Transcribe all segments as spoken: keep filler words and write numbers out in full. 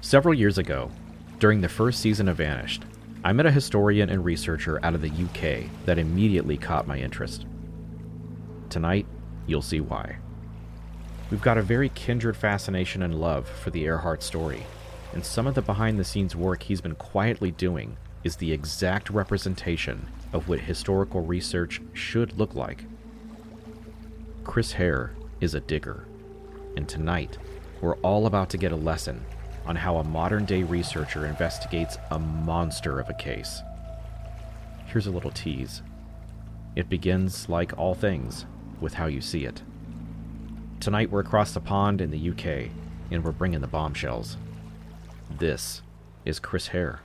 Several years ago, during the first season of Vanished, I met a historian and researcher out of the U K that immediately caught my interest. Tonight, you'll see why. We've got a very kindred fascination and love for the Earhart story, and some of the behind-the-scenes work he's been quietly doing is the exact representation of what historical research should look like. Chris Hare is a digger, and tonight, we're all about to get a lesson on how a modern-day researcher investigates a monster of a case. Here's a little tease. It begins, like all things, with how you see it. Tonight we're across the pond in the U K, and we're bringing the bombshells. This is Chris Hare.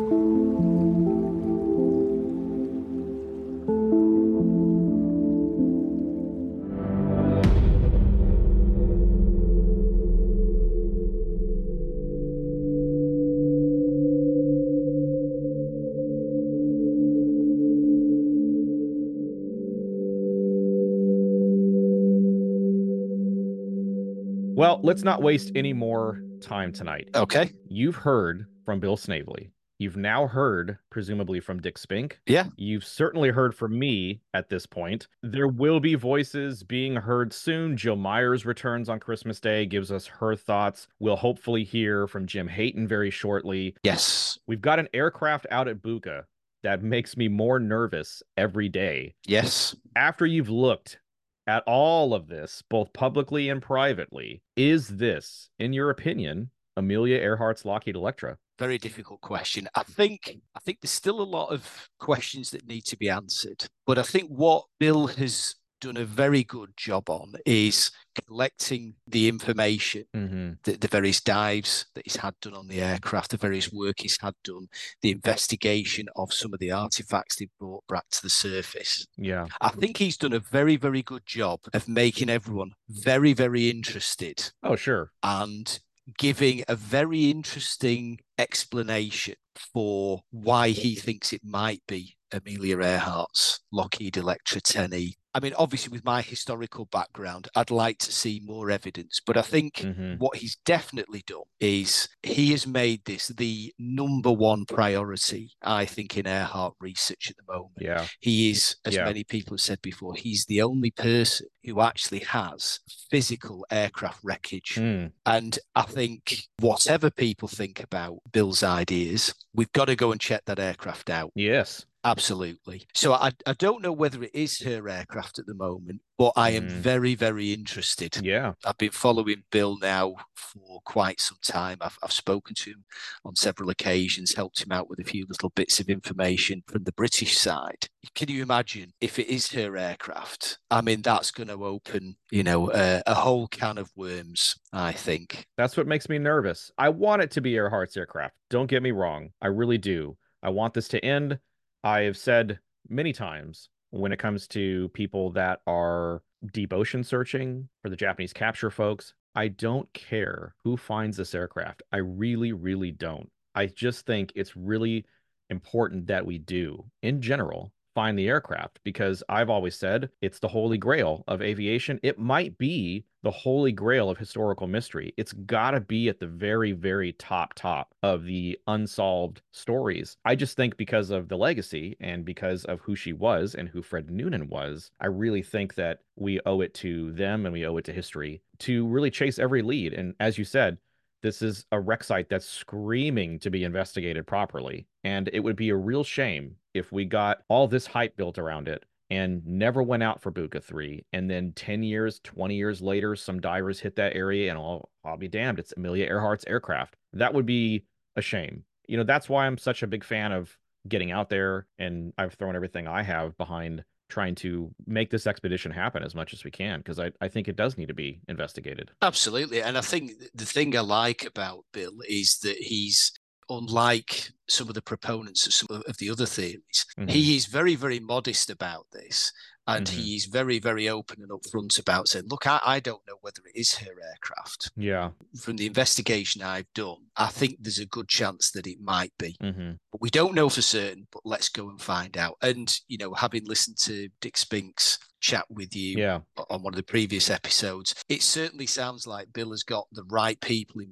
Well, let's not waste any more time tonight. Okay. You've heard from Bill Snavely. You've now heard, presumably, from Dick Spink. Yeah. You've certainly heard from me at this point. There will be voices being heard soon. Jill Myers returns on Christmas Day, gives us her thoughts. We'll hopefully hear from Jim Hayton very shortly. Yes. We've got an aircraft out at Buka that makes me more nervous every day. Yes. After you've looked at all of this, both publicly and privately, is this, in your opinion, Amelia Earhart's Lockheed Electra? Very difficult question. I think I think there's still a lot of questions that need to be answered. But I think what Bill has done a very good job on is collecting the information, mm-hmm. the, the various dives that he's had done on the aircraft, the various work he's had done, the investigation of some of the artifacts they brought back to the surface. Yeah. I think he's done a very, very good job of making everyone very, very interested. Oh, sure. And giving a very interesting explanation for why he thinks it might be Amelia Earhart's Lockheed Electra ten E. I mean, obviously, with my historical background, I'd like to see more evidence. But I think mm-hmm. what he's definitely done is he has made this the number one priority, I think, in Earhart research at the moment. Yeah. He is, as yeah. many people have said before, he's the only person who actually has physical aircraft wreckage. Mm. And I think whatever people think about Bill's ideas, we've got to go and check that aircraft out. Yes. Absolutely. So I, I don't know whether it is her aircraft at the moment, but I am Mm. very, very interested. Yeah. I've been following Bill now for quite some time. I've, I've spoken to him on several occasions, helped him out with a few little bits of information from the British side. Can you imagine if it is her aircraft? I mean, that's going to open, you know, a, a whole can of worms, I think. That's what makes me nervous. I want it to be Earhart's aircraft. Don't get me wrong. I really do. I want this to end. I have said many times when it comes to people that are deep ocean searching for the Japanese capture folks, I don't care who finds this aircraft. I really, really don't. I just think it's really important that we do, in general, find the aircraft, because I've always said it's the holy grail of aviation. It might be the holy grail of historical mystery. It's got to be at the very, very top, top of the unsolved stories. I just think because of the legacy and because of who she was and who Fred Noonan was, I really think that we owe it to them and we owe it to history to really chase every lead. And as you said, this is a wreck site that's screaming to be investigated properly. And it would be a real shame if we got all this hype built around it and never went out for Buka three. And then ten years, twenty years later, some divers hit that area and I'll, I'll be damned, it's Amelia Earhart's aircraft. That would be a shame. You know, that's why I'm such a big fan of getting out there, and I've thrown everything I have behind trying to make this expedition happen as much as we can, because I, I think it does need to be investigated. Absolutely. And I think the thing I like about Bill is that he's, unlike some of the proponents of some of the other theories, mm-hmm. he is very, very modest about this. And mm-hmm. he's very, very open and upfront about saying, look, I, I don't know whether it is her aircraft. Yeah. From the investigation I've done, I think there's a good chance that it might be. Mm-hmm. But we don't know for certain, but let's go and find out. And, you know, having listened to Dick Spink's chat with you yeah. on one of the previous episodes, it certainly sounds like Bill has got the right people involved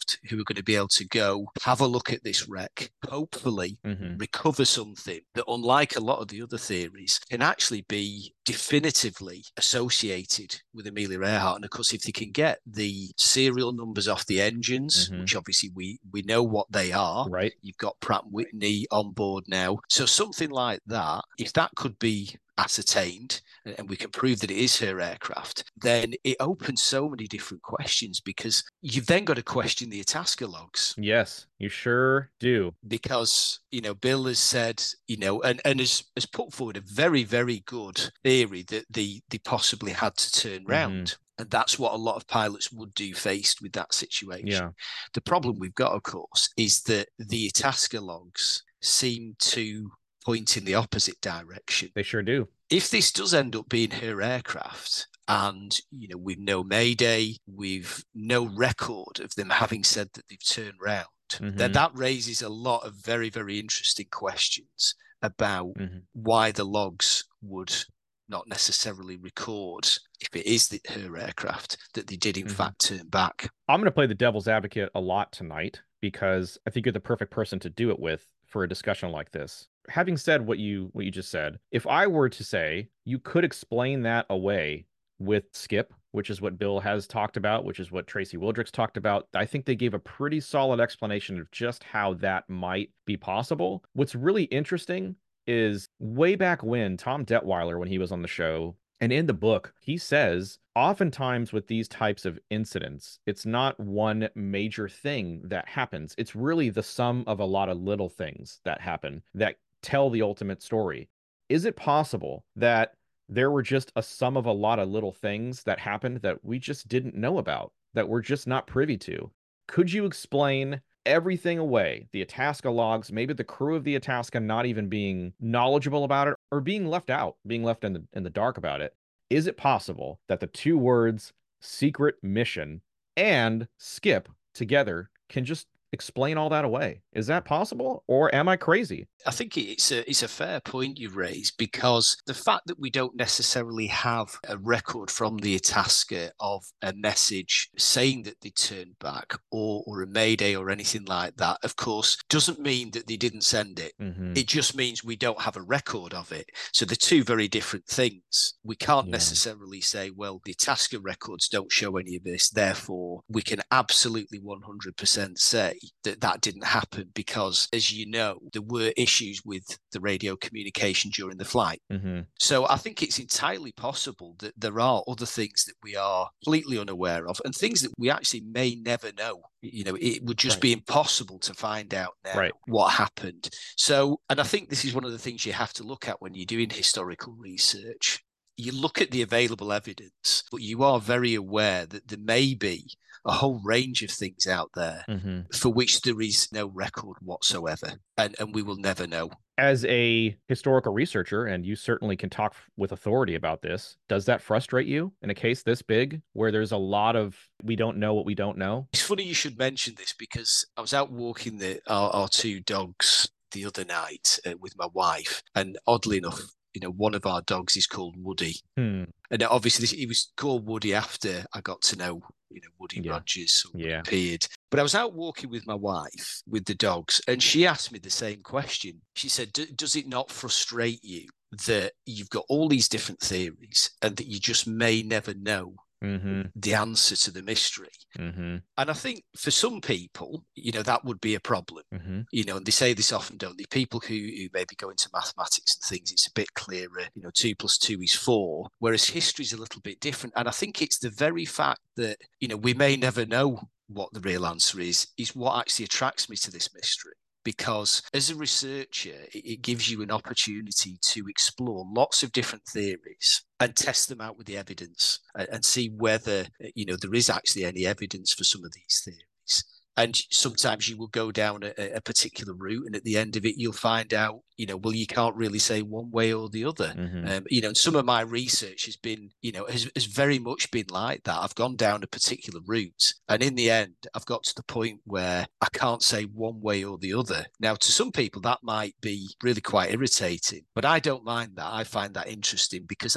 aircraft who are going to be able to go have a look at this wreck, hopefully Mm-hmm. recover something that, unlike a lot of the other theories, can actually be definitively associated with Amelia Earhart. And of course, if they can get the serial numbers off the engines, Mm-hmm. which obviously we we know what they are, Right. you've got Pratt and Whitney on board now. So something like that, if that could be ascertained and we can prove that it is her aircraft, then it opens so many different questions, because you've then got to question the Itasca logs. Yes, you sure do. Because, you know, Bill has said, you know, and, and has, has put forward a very, very good theory that they, they possibly had to turn round. Mm-hmm. And that's what a lot of pilots would do faced with that situation. Yeah. The problem we've got, of course, is that the Itasca logs seem to point in the opposite direction. They sure do. If this does end up being her aircraft, and, you know, we've no Mayday, we've no record of them having said that they've turned round, mm-hmm. then that raises a lot of very, very interesting questions about mm-hmm. why the logs would not necessarily record, if it is the, her aircraft, that they did in mm-hmm. fact turn back. I'm going to play the devil's advocate a lot tonight, because I think you're the perfect person to do it with for a discussion like this. Having said what you what you just said, if I were to say you could explain that away with Skip, which is what Bill has talked about, which is what Tracy Wildrick's talked about, I think they gave a pretty solid explanation of just how that might be possible. What's really interesting is way back when Tom Detweiler, when he was on the show, and in the book, he says, oftentimes with these types of incidents, it's not one major thing that happens. It's really the sum of a lot of little things that happen that tell the ultimate story. Is it possible that there were just a sum of a lot of little things that happened that we just didn't know about, that we're just not privy to? Could you explain everything away, the Itasca logs, maybe the crew of the Itasca not even being knowledgeable about it, or being left out, being left in the in the dark about it? Is it possible that the two words secret mission and Skip together can just explain all that away? Is that possible, or am I crazy? I think it's a it's a fair point you raise, because the fact that we don't necessarily have a record from the Itasca of a message saying that they turned back, or or a mayday or anything like that, of course, doesn't mean that they didn't send it. Mm-hmm. It just means we don't have a record of it. So they're two very different things. We can't yeah. necessarily say, well, the Itasca records don't show any of this, therefore we can absolutely one hundred percent say that that didn't happen, because, as you know, there were issues with the radio communication during the flight. Mm-hmm. So I think it's entirely possible that there are other things that we are completely unaware of, and things that we actually may never know. You know, it would just right. be impossible to find out now right. what happened. So, and I think this is one of the things you have to look at when you're doing historical research. You look at the available evidence, but you are very aware that there may be a whole range of things out there mm-hmm. for which there is no record whatsoever, and, and we will never know. As a historical researcher, and you certainly can talk with authority about this, does that frustrate you in a case this big, where there's a lot of we don't know what we don't know? It's funny you should mention this, because I was out walking the our, our two dogs the other night uh, with my wife, and oddly enough, you know, one of our dogs is called Woody. Hmm. And obviously he was called Woody after I got to know, you know, Woody yeah. Rogers yeah. appeared. But I was out walking with my wife, with the dogs, and she asked me the same question. She said, does it not frustrate you that you've got all these different theories and that you just may never know mm-hmm. the answer to the mystery? Mm-hmm. And I think for some people, you know, that would be a problem. Mm-hmm. You know, and they say this often, don't they? People who, who maybe go into mathematics and things, it's a bit clearer, you know, two plus two is four, whereas history's a little bit different. And I think it's the very fact that, you know, we may never know what the real answer is, is what actually attracts me to this mystery. Because as a researcher, it gives you an opportunity to explore lots of different theories and test them out with the evidence, and see whether, you know, there is actually any evidence for some of these theories. And sometimes you will go down a, a particular route, and at the end of it, you'll find out, you know, well, you can't really say one way or the other. Mm-hmm. Um, you know, and some of my research has been, you know, has, has very much been like that. I've gone down a particular route, and in the end, I've got to the point where I can't say one way or the other. Now, to some people, that might be really quite irritating, but I don't mind that. I find that interesting, because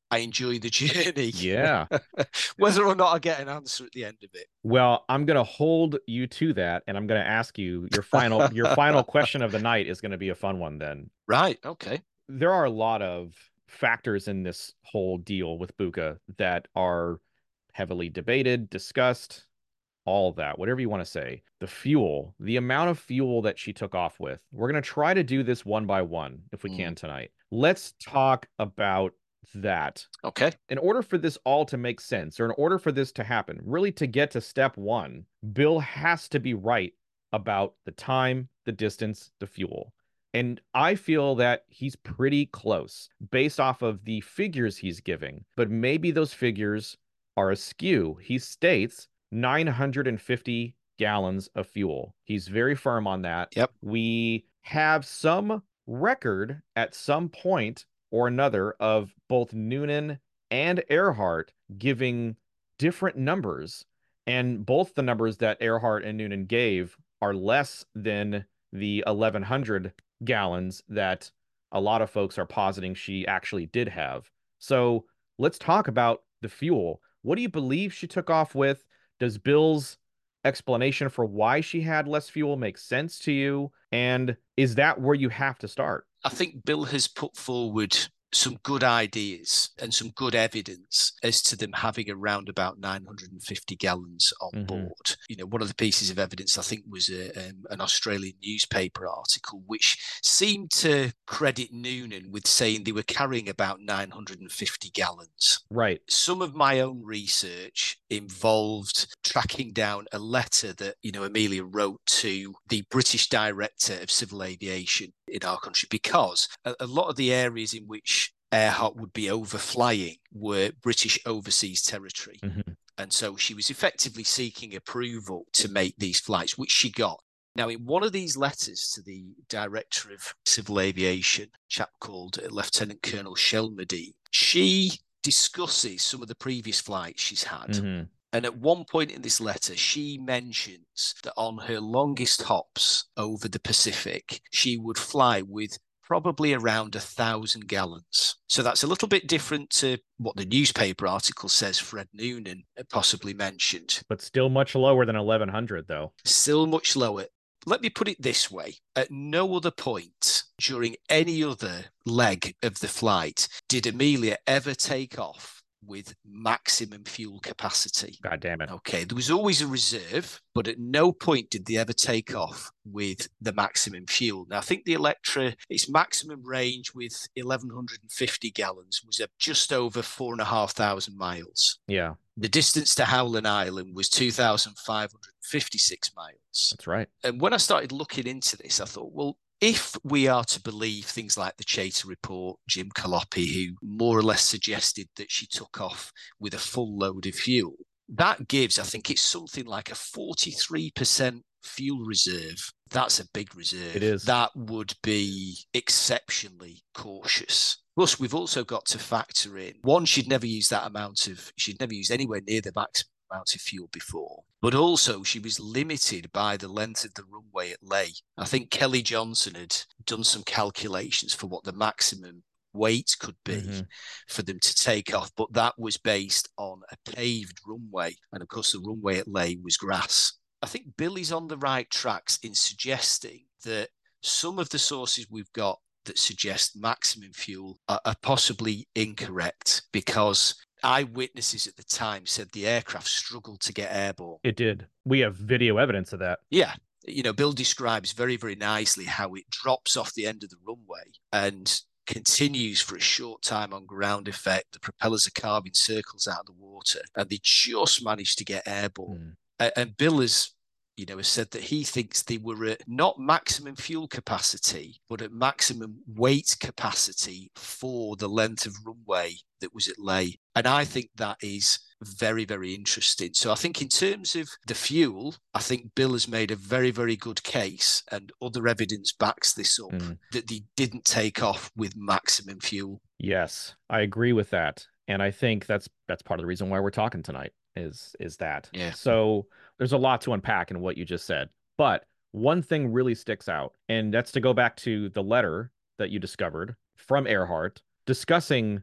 I enjoy the journey. Yeah. Whether or not I get an answer at the end of it. Well, I'm going to hold you to that, and I'm going to ask you your final your final question of the night is going to be a fun one then. Right. Okay. There are a lot of factors in this whole deal with Buka that are heavily debated, discussed, all that, whatever you want to say. The fuel, the amount of fuel that she took off with. We're going to try to do this one by one if we Mm. can tonight. Let's talk about that. Okay. In order for this all to make sense, or in order for this to happen, really to get to step one, Bill has to be right about the time, the distance, the fuel. And I feel that he's pretty close based off of the figures he's giving, but maybe those figures are askew. He states nine hundred fifty gallons of fuel. He's very firm on that. Yep. We have some record at some point or another of both Noonan and Earhart giving different numbers. And both the numbers that Earhart and Noonan gave are less than the eleven hundred gallons that a lot of folks are positing she actually did have. So let's talk about the fuel. What do you believe she took off with? Does Bill's explanation for why she had less fuel make sense to you? And is that where you have to start? I think Bill has put forward some good ideas and some good evidence as to them having around about nine hundred fifty gallons on Mhm. board. You know, one of the pieces of evidence I think was a, um, an Australian newspaper article which seemed to credit Noonan with saying they were carrying about nine hundred fifty gallons. Right. Some of my own research involved tracking down a letter that, you know, Amelia wrote to the British Director of Civil Aviation in our country, because a, a lot of the areas in which Earhart would be overflying were British overseas territory. Mhm. And so she was effectively seeking approval to make these flights, which she got. Now, in one of these letters to the Director of Civil Aviation, a chap called Lieutenant Colonel Shelmerdine, she discusses some of the previous flights she's had. Mhm. And at one point in this letter, she mentions that on her longest hops over the Pacific, she would fly with probably around a thousand gallons. So that's a little bit different to what the newspaper article says Fred Noonan possibly mentioned. But still much lower than eleven hundred, though. Still much lower. Let me put it this way. At no other point during any other leg of the flight did Amelia ever take off with maximum fuel capacity. God damn it. Okay, there was always a reserve, but at no point did they ever take off with the maximum fuel. Now, I think the Electra, its maximum range with eleven fifty gallons was at just over four and a half thousand miles. Yeah. The distance to Howland Island was two thousand five hundred fifty-six miles. That's right. And when I started looking into this, I thought, well, if we are to believe things like the Chater report, Jim Calopi, who more or less suggested that she took off with a full load of fuel, that gives, I think it's something like a forty-three percent fuel reserve. That's a big reserve. It is. That would be exceptionally cautious. Plus, we've also got to factor in, one, she'd never used that amount of, she'd never used anywhere near the maximum amount of fuel before. But also, she was limited by the length of the runway at Ley. I think Kelly Johnson had done some calculations for what the maximum weight could be mm-hmm. for them to take off, but that was based on a paved runway. And of course, the runway at Ley was grass. I think Billy's on the right tracks in suggesting that some of the sources we've got that suggest maximum fuel are, are possibly incorrect, because eyewitnesses at the time said the aircraft struggled to get airborne. It did. We have video evidence of that. Yeah. You know, Bill describes very, very nicely how it drops off the end of the runway and continues for a short time on ground effect. The propellers are carving circles out of the water, and they just managed to get airborne. Mm. And Bill has, you know, has said that he thinks they were at not maximum fuel capacity, but at maximum weight capacity for the length of runway that was at Ley. And I think that is very, very interesting. So I think in terms of the fuel, I think Bill has made a very, very good case, and other evidence backs this up, mm. that they didn't take off with maximum fuel. Yes, I agree with that. And I think that's that's part of the reason why we're talking tonight is is that. Yeah. So there's a lot to unpack in what you just said. But one thing really sticks out, and that's to go back to the letter that you discovered from Earhart discussing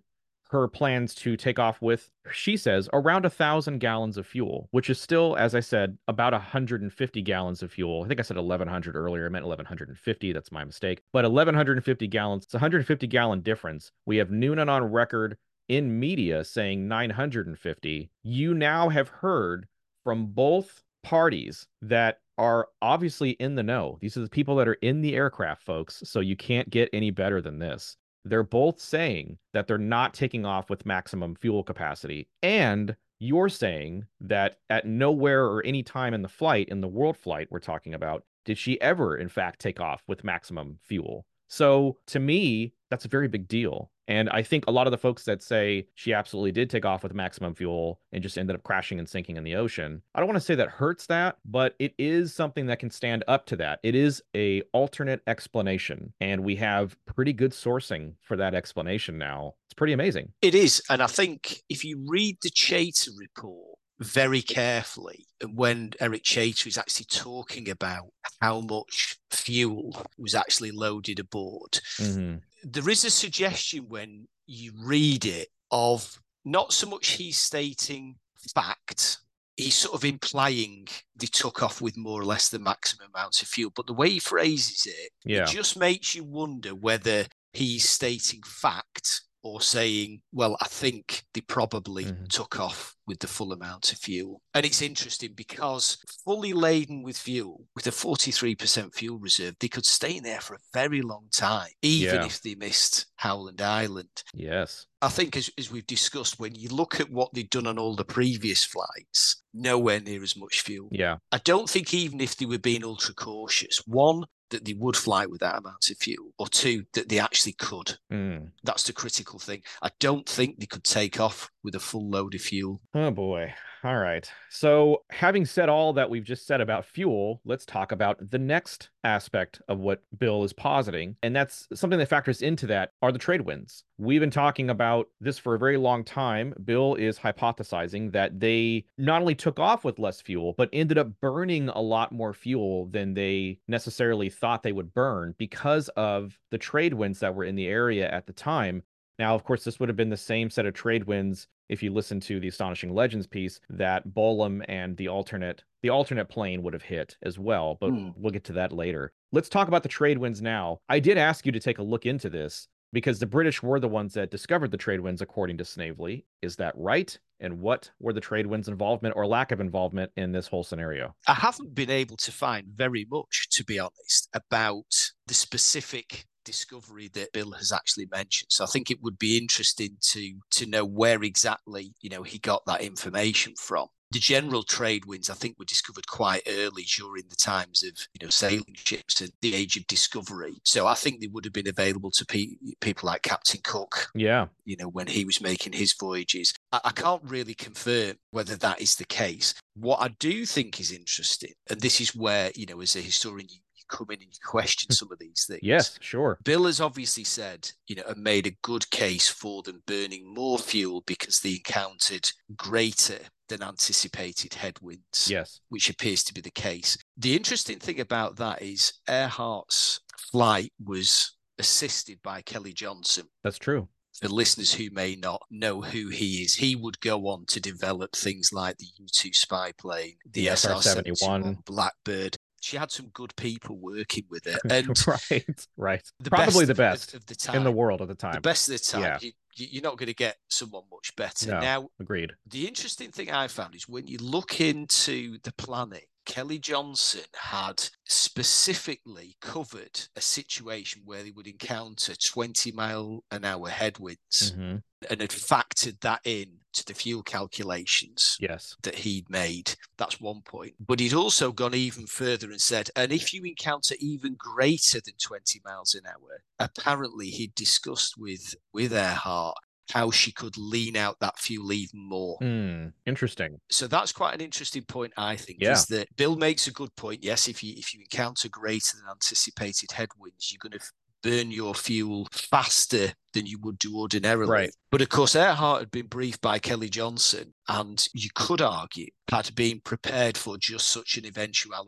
her plans to take off with, she says, around a thousand gallons of fuel, which is still, as I said, about one hundred fifty gallons of fuel. I think I said eleven hundred earlier. I meant eleven fifty. That's my mistake. But eleven fifty gallons, it's a one hundred fifty gallon difference. We have Noonan on record in media saying nine hundred fifty. You now have heard from both parties that are obviously in the know. These are the people that are in the aircraft, folks. So you can't get any better than this. They're both saying that they're not taking off with maximum fuel capacity. And you're saying that at nowhere or any time in the flight, in the world flight we're talking about, did she ever, in fact, take off with maximum fuel? So to me, that's a very big deal. And I think a lot of the folks that say she absolutely did take off with maximum fuel and just ended up crashing and sinking in the ocean, I don't want to say that hurts that, but it is something that can stand up to that. It is a alternate explanation, and we have pretty good sourcing for that explanation now. It's pretty amazing. It is. And I think if you read the Chater report very carefully, when Eric Chater is actually talking about how much fuel was actually loaded aboard, mm-hmm. there is a suggestion when you read it of not so much he's stating fact, he's sort of implying they took off with more or less the maximum amount of fuel. But the way he phrases it, yeah. it just makes you wonder whether he's stating fact or saying, well, I think they probably mm-hmm. took off with the full amount of fuel. And it's interesting because fully laden with fuel, with a forty-three percent fuel reserve, they could stay in there for a very long time, even yeah. if they missed Howland Island. Yes. I think, as, as we've discussed, when you look at what they'd done on all the previous flights, nowhere near as much fuel. Yeah. I don't think even if they were being ultra cautious, one, that they would fly with that amount of fuel, or two, that they actually could. Mm. That's the critical thing. I don't think they could take off with a full load of fuel. Oh, boy. All right. So having said all that we've just said about fuel, let's talk about the next aspect of what Bill is positing. And that's something that factors into that are the trade winds. We've been talking about this for a very long time. Bill is hypothesizing that they not only took off with less fuel, but ended up burning a lot more fuel than they necessarily thought they would burn because of the trade winds that were in the area at the time. Now, of course, this would have been the same set of trade winds if you listen to the Astonishing Legends piece that Bolam and the alternate the alternate plane would have hit as well, but mm. we'll get to that later. Let's talk about the trade winds now. I did ask you to take a look into this because the British were the ones that discovered the trade winds, according to Snavely. Is that right? And what were the trade winds' involvement or lack of involvement in this whole scenario? I haven't been able to find very much, to be honest, about the specific discovery that Bill has actually mentioned. So I think it would be interesting to to know where exactly, you know, he got that information from. The general trade winds, I think, were discovered quite early during the times of, you know, sailing ships and the age of discovery. So I think they would have been available to pe- people like Captain Cook. Yeah. You know, when he was making his voyages. I, I can't really confirm whether that is the case. What I do think is interesting, and this is where, you know, as a historian, you come in and you question some of these things. Yes, sure. Bill has obviously said, you know, and made a good case for them burning more fuel because they encountered greater than anticipated headwinds. Yes. Which appears to be the case. The interesting thing about that is Earhart's flight was assisted by Kelly Johnson. That's true. For listeners who may not know who he is, he would go on to develop things like the U two spy plane, the, the S R seventy-one, Blackbird. She had some good people working with her. And right, right. The Probably best the best of, of the time, in the world at the time. The best of the time. Yeah. You, you're not going to get someone much better. No, now, agreed. The interesting thing I found is when you look into the planning, Kelly Johnson had specifically covered a situation where they would encounter twenty mile an hour headwinds mm-hmm. and had factored that in to the fuel calculations yes. that he'd made. That's one point. But he'd also gone even further and said, and if you encounter even greater than twenty miles an hour, apparently he'd discussed with, with Earhart how she could lean out that fuel even more. Mm, interesting. So that's quite an interesting point, I think, yeah. is that Bill makes a good point. Yes, if you if you encounter greater than anticipated headwinds, you're going to burn your fuel faster than you would do ordinarily. Right. But of course, Earhart had been briefed by Kelly Johnson, and you could argue had been prepared for just such an eventuality.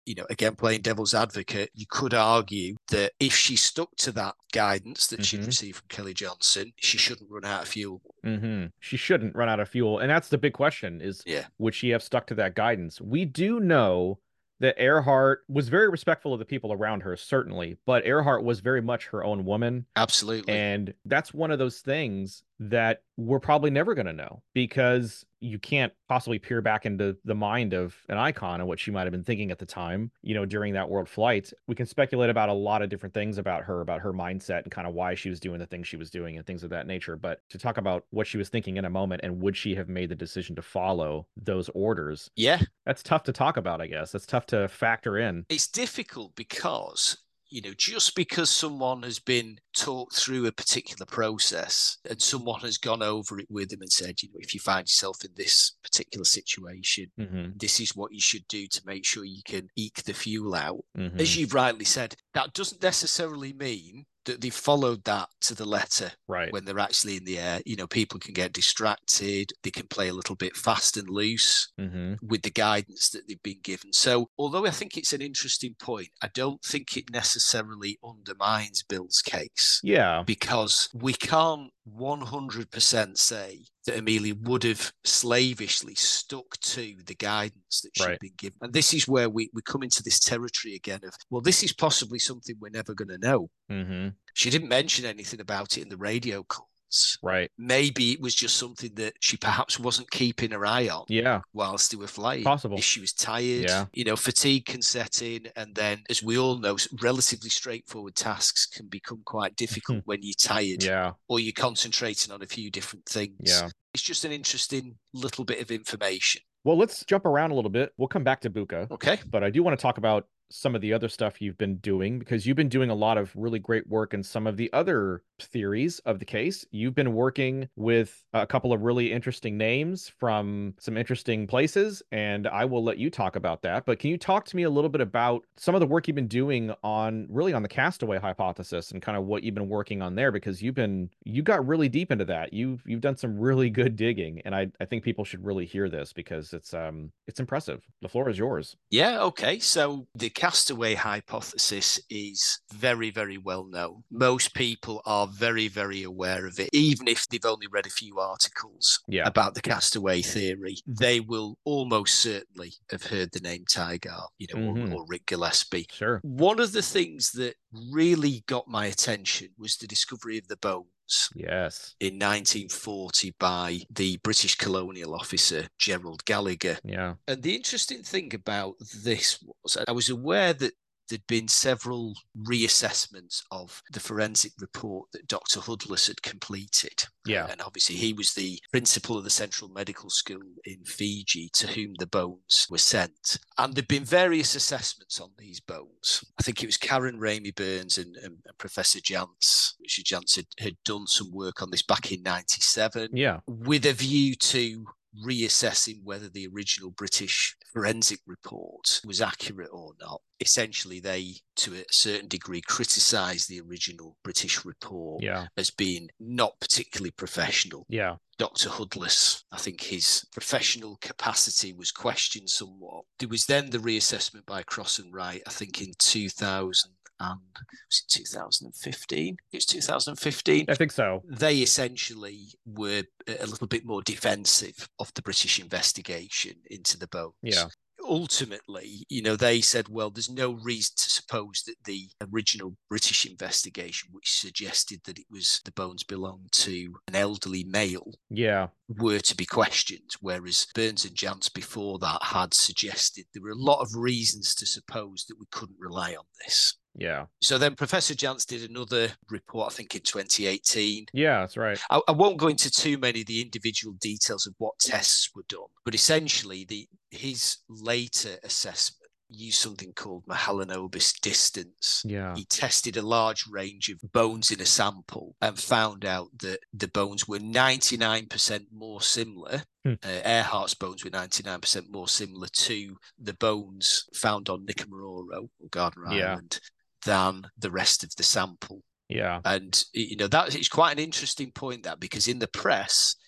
you know, again, playing devil's advocate, you could argue that if she stuck to that guidance that Mm-hmm. she'd received from Kelly Johnson, she shouldn't run out of fuel. Mm-hmm. She shouldn't run out of fuel. And that's the big question is, Yeah. would she have stuck to that guidance? We do know that Earhart was very respectful of the people around her, certainly, but Earhart was very much her own woman. Absolutely. And that's one of those things that we're probably never going to know because you can't possibly peer back into the mind of an icon and what she might have been thinking at the time, you know, during that world flight. We can speculate about a lot of different things about her, about her mindset and kind of why she was doing the things she was doing and things of that nature. But to talk about what she was thinking in a moment and would she have made the decision to follow those orders? Yeah. That's tough to talk about, I guess. That's tough to factor in. It's difficult because, you know, just because someone has been talked through a particular process and someone has gone over it with them and said, you know, if you find yourself in this particular situation, mm-hmm. this is what you should do to make sure you can eke the fuel out. Mm-hmm. As you've rightly said, that doesn't necessarily mean that they followed that to the letter. Right. When they're actually in the air. You know, people can get distracted. They can play a little bit fast and loose mm-hmm. with the guidance that they've been given. So although I think it's an interesting point, I don't think it necessarily undermines Bill's case. Yeah. Because we can't one hundred percent say that Amelia would have slavishly stuck to the guidance that she'd right. been given. And this is where we, we come into this territory again of, well, this is possibly something we're never going to know. Mm-hmm. She didn't mention anything about it in the radio calls. Right. Maybe it was just something that she perhaps wasn't keeping her eye on. Yeah. Whilst they were flying. Possible. If she was tired. Yeah. You know, fatigue can set in. And then, as we all know, relatively straightforward tasks can become quite difficult when you're tired. Yeah. Or you're concentrating on a few different things. Yeah. It's just an interesting little bit of information. Well, let's jump around a little bit. We'll come back to Buka. Okay. But I do want to talk about some of the other stuff you've been doing because you've been doing a lot of really great work in some of the other theories of the case. You've been working with a couple of really interesting names from some interesting places, and I will let you talk about that. But can you talk to me a little bit about some of the work you've been doing on really on the castaway hypothesis and kind of what you've been working on there? Because you've been you got really deep into that. You've you've done some really good digging, and I I think people should really hear this because it's um it's impressive. The floor is yours. Yeah, okay. So the castaway hypothesis is very, very well known. Most people are very, very aware of it. Even if they've only read a few articles yeah. about the castaway theory, they will almost certainly have heard the name Tygar, you know, mm-hmm. or, or Rick Gillespie. Sure. One of the things that really got my attention was the discovery of the bones. Yes. In nineteen forty by the British colonial officer Gerald Gallagher. Yeah. And the interesting thing about this was I was aware that there'd been several reassessments of the forensic report that Doctor Hudless had completed. Yeah. And obviously he was the principal of the Central Medical School in Fiji to whom the bones were sent. And there'd been various assessments on these bones. I think it was Karen Ramey Burns and, and, and Professor Jantz. Richard Jantz had, had done some work on this back in ninety-seven. Yeah. With a view to reassessing whether the original British forensic report was accurate or not. Essentially, they, to a certain degree, criticised the original British report yeah. as being not particularly professional. Yeah. Doctor Hudless, I think his professional capacity was questioned somewhat. There was then the reassessment by Cross and Wright, I think in two thousand. And was it two thousand fifteen? It was two thousand fifteen. I think so. They essentially were a little bit more defensive of the British investigation into the bones. Yeah. Ultimately, you know, they said, well, there's no reason to suppose that the original British investigation, which suggested that it was the bones belonged to an elderly male, yeah, were to be questioned. Whereas Burns and Jantz before that had suggested there were a lot of reasons to suppose that we couldn't rely on this. Yeah. So then Professor Jantz did another report, I think in twenty eighteen. Yeah, that's right. I, I won't go into too many of the individual details of what tests were done, but essentially the his later assessment used something called Mahalanobis distance. Yeah. He tested a large range of bones in a sample and found out that the bones were ninety-nine percent more similar. Hmm. Uh, Earhart's bones were ninety-nine percent more similar to the bones found on Nicomaroro or Gardner yeah. Island than the rest of the sample. Yeah. And, you know, that is quite an interesting point, that, because in the press,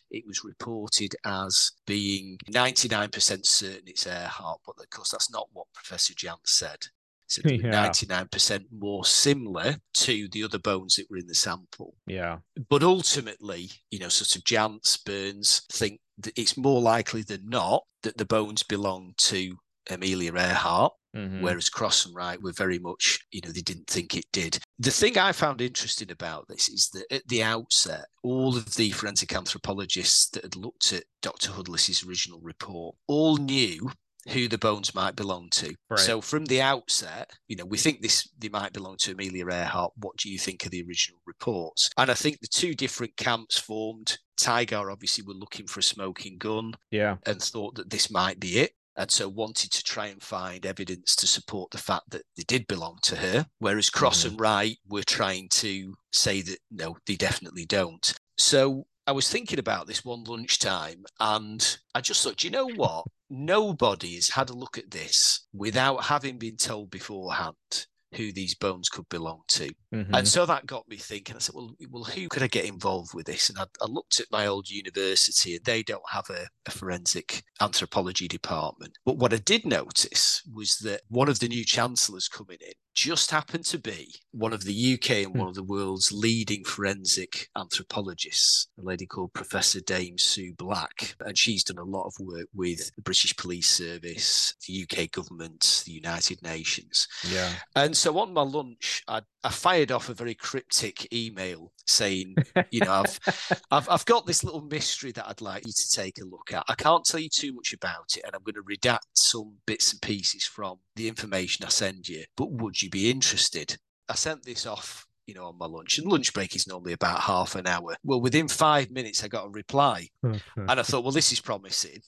it was reported as being ninety-nine percent certain it's Earhart, but of course that's not what Professor Jantz said. So they were Yeah. ninety-nine percent more similar to the other bones that were in the sample. Yeah. But ultimately, you know, sort of Jantz, Burns think that it's more likely than not that the bones belong to Amelia Earhart. Mm-hmm. Whereas Cross and Wright were very much, you know, they didn't think it did. The thing I found interesting about this is that at the outset, all of the forensic anthropologists that had looked at Doctor Hudlis's original report all knew who the bones might belong to. Right. So from the outset, you know, we think this they might belong to Amelia Earhart. What do you think of the original reports? And I think the two different camps formed. Tigar obviously were looking for a smoking gun, yeah, and thought that this might be it. And so wanted to try and find evidence to support the fact that they did belong to her, whereas Cross mm-hmm. and Wright were trying to say that, no, they definitely don't. So I was thinking about this one lunchtime, and I just thought, you know what? Nobody has had a look at this without having been told beforehand who these bones could belong to. Mm-hmm. And so that got me thinking. I said, well, well, who could I get involved with this? And I, I looked at my old university, and they don't have a, a forensic anthropology department. But what I did notice was that one of the new chancellors coming in just happened to be one of the U K and one of the world's leading forensic anthropologists, a lady called Professor Dame Sue Black. And she's done a lot of work with the British Police Service, the U K government, the United Nations. Yeah. And so on my lunch, I, I fired off a very cryptic email saying, you know, I've, I've I've got this little mystery that I'd like you to take a look at. I can't tell you too much about it, and I'm going to redact some bits and pieces from the information I send you. But would you be interested? I sent this off, you know, on my lunch, and lunch break is normally about half an hour. Well, within five minutes, I got a reply, and I thought, well, this is promising.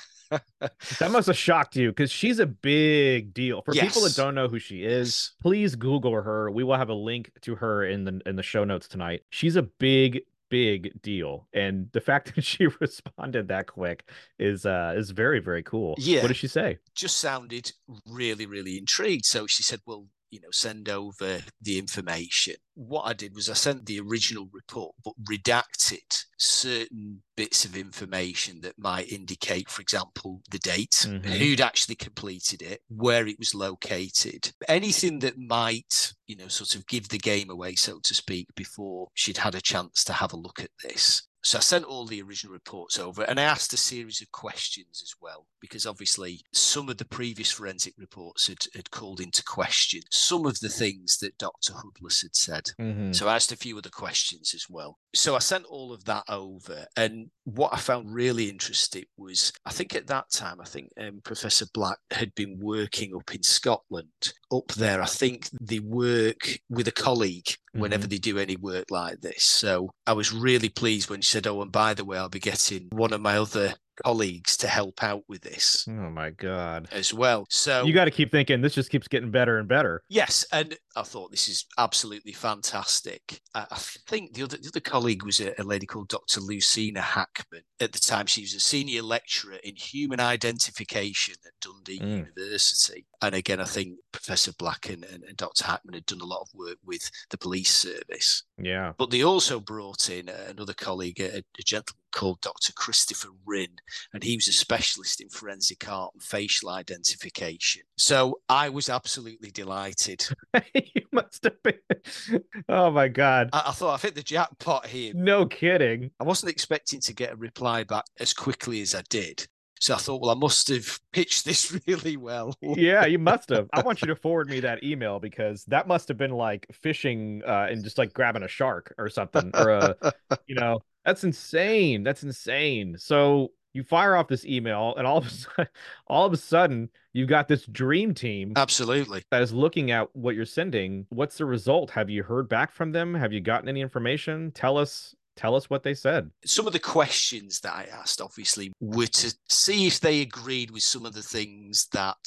That must have shocked you, because she's a big deal. For yes. people that don't know who she is, yes. please Google her. We will have a link to her in the in the show notes tonight. She's a big, big deal, and the fact that she responded that quick is uh is very, very cool. Yeah. What did she say? Just sounded really, really intrigued. So she said, well, you know, send over the information. What I did was I sent the original report, but redacted certain bits of information that might indicate, for example, the date, mm-hmm. who'd actually completed it, where it was located, anything that might, you know, sort of give the game away, so to speak, before she'd had a chance to have a look at this. So I sent all the original reports over, and I asked a series of questions as well, because obviously some of the previous forensic reports had, had called into question some of the things that Doctor Hudlis had said. Mm-hmm. So I asked a few other questions as well. So I sent all of that over, and what I found really interesting was, I think at that time, I think um, Professor Black had been working up in Scotland. Up there, I think they work with a colleague whenever mm-hmm. they do any work like this. So I was really pleased when she said, oh, and by the way, I'll be getting one of my other colleagues to help out with this. Oh my God. As well. So you got to keep thinking this just keeps getting better and better. Yes. And I thought this is absolutely fantastic. I, I think the other, the other colleague was a, a lady called Doctor Lucina Hackman. At the time, she was a senior lecturer in human identification at Dundee mm. University. And again, I think Professor Black and, and, and Doctor Hackman had done a lot of work with the police service. Yeah. But they also brought in another colleague, a, a gentleman called Doctor Christopher Rinn, and he was a specialist in forensic art and facial identification. So I was absolutely delighted. You must have been. Oh my God. I, I thought I've hit the jackpot here. No kidding. I wasn't expecting to get a reply back as quickly as I did. So I thought, well, I must have pitched this really well. Yeah, you must have. I want you to forward me that email, because that must have been like fishing uh, and just like grabbing a shark or something. Or, a, you know, that's insane. That's insane. So you fire off this email, and all of a sudden, all of a sudden, you've got this dream team. Absolutely. That is looking at what you're sending. What's the result? Have you heard back from them? Have you gotten any information? Tell us. Tell us what they said. Some of the questions that I asked, obviously, were to see if they agreed with some of the things that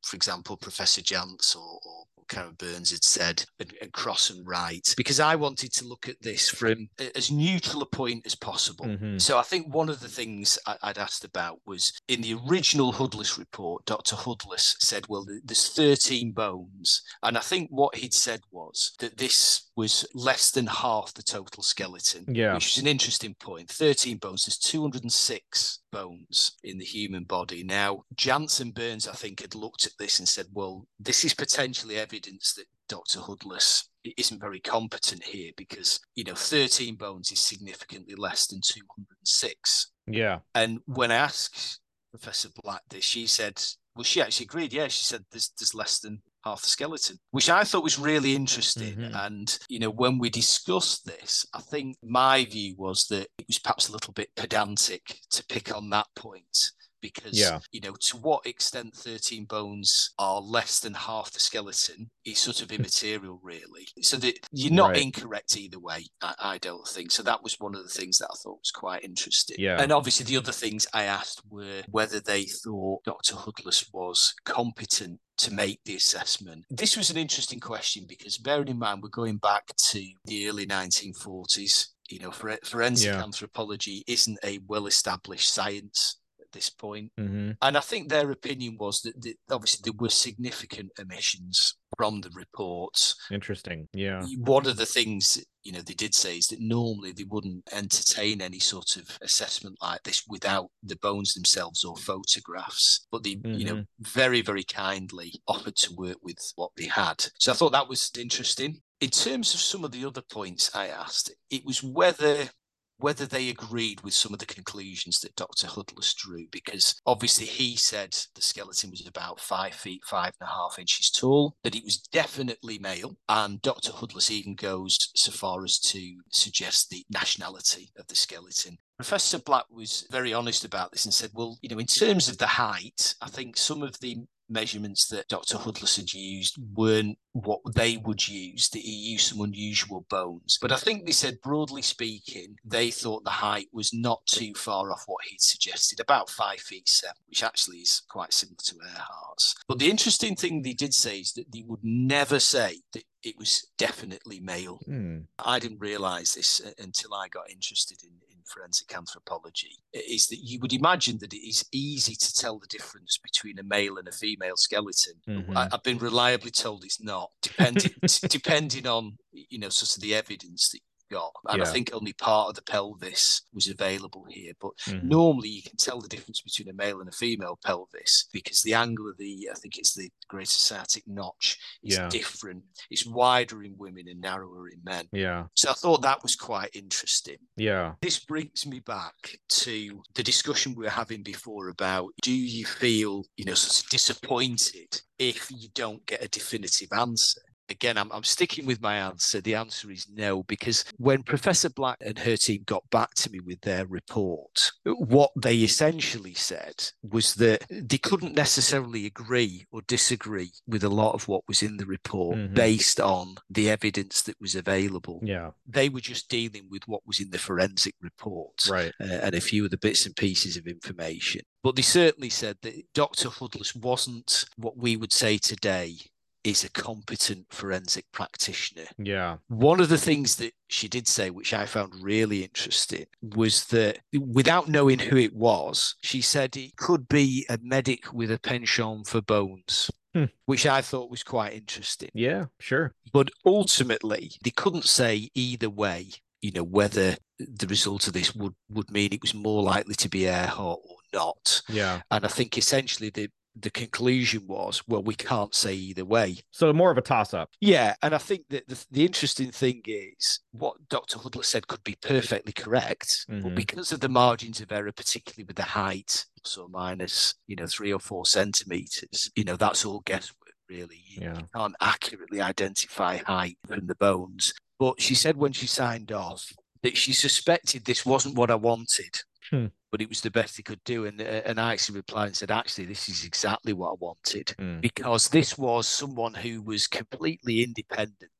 for example, Professor Jantz or, or Karen Burns had said, and, and cross and right, because I wanted to look at this from as neutral a point as possible. Mm-hmm. So I think one of the things I, I'd asked about was in the original Hudlis report, Doctor Hudlis said, well, there's thirteen bones. And I think what he'd said was that this was less than half the total skeleton, Yeah. which is an interesting point. thirteen bones, there's two hundred six bones in the human body. Now, Jantz and Burns, I think, had looked at this and said, well, this is potentially evidence that Doctor Hudlis isn't very competent here because, you know, thirteen bones is significantly less than two hundred six. Yeah. And when I asked Professor Black this, she said, well, she actually agreed. Yeah, she said there's, there's less than half the skeleton, which I thought was really interesting. Mm-hmm. And, you know, when we discussed this, I think my view was that it was perhaps a little bit pedantic to pick on that point. Because, yeah. you know, to what extent thirteen bones are less than half the skeleton is sort of immaterial, really. So that you're not right. incorrect either way, I, I don't think. So that was one of the things that I thought was quite interesting. Yeah. And obviously the other things I asked were whether they thought Doctor Hudlis was competent to make the assessment. This was an interesting question because bearing in mind, we're going back to the early nineteen forties. You know, forensic yeah. anthropology isn't a well-established science this point. Mm-hmm. And I think their opinion was that, that obviously there were significant omissions from the reports. Interesting. Yeah. One of the things, you know, they did say is that normally they wouldn't entertain any sort of assessment like this without the bones themselves or photographs. But they, mm-hmm. you know, very, very kindly offered to work with what they had. So I thought that was interesting. In terms of some of the other points I asked, it was whether whether they agreed with some of the conclusions that Doctor Hudlis drew, because obviously he said the skeleton was about five feet, five and a half inches tall, that it was definitely male. And Doctor Hudlis even goes so far as to suggest the nationality of the skeleton. Professor Black was very honest about this and said, well, you know, in terms of the height, I think some of the measurements that Doctor Hudlis had used weren't what they would use, that he used some unusual bones. But I think they said, broadly speaking, they thought the height was not too far off what he'd suggested, about five feet seven, which actually is quite similar to Earhart's. But the interesting thing they did say is that they would never say that it was definitely male. Hmm. I didn't realise this until I got interested in, in forensic anthropology, is that you would imagine that it is easy to tell the difference between a male and a female skeleton. Mm-hmm. I, I've been reliably told it's not, depending depending on, you know, sort of the evidence that got. And yeah. I think only part of the pelvis was available here. But mm-hmm. normally you can tell the difference between a male and a female pelvis because the angle of the, I think it's the greater sciatic notch, is yeah. different. It's wider in women and narrower in men. Yeah. So I thought that was quite interesting. Yeah. This brings me back to the discussion we were having before about, do you feel, you know, sort of disappointed if you don't get a definitive answer? Again, I'm, I'm sticking with my answer. The answer is no, because when Professor Black and her team got back to me with their report, what they essentially said was that they couldn't necessarily agree or disagree with a lot of what was in the report mm-hmm. based on the evidence that was available. Yeah. They were just dealing with what was in the forensic report right. uh, and a few of the bits and pieces of information. But they certainly said that Doctor Hudlis wasn't what we would say today is a competent forensic practitioner. Yeah. One of the things that she did say, which I found really interesting, was that without knowing who it was, she said it could be a medic with a penchant for bones. Hmm. Which I thought was quite interesting. Yeah, sure. But ultimately, they couldn't say either way, you know, whether the result of this would, would mean it was more likely to be Earhart or not. Yeah. And I think essentially the the conclusion was, well, we can't say either way. So more of a toss-up. Yeah, and I think that the, the interesting thing is what Doctor Hudlis said could be perfectly correct, mm-hmm. but because of the margins of error, particularly with the height, plus or minus, you know, three or four centimetres, you know, that's all guesswork, really. You, yeah. you can't accurately identify height from the bones. But she said when she signed off that she suspected this wasn't what I wanted. Hmm. But it was the best he could do. And, uh, and I actually replied and said, actually, this is exactly what I wanted. Mm. Because this was someone who was completely independent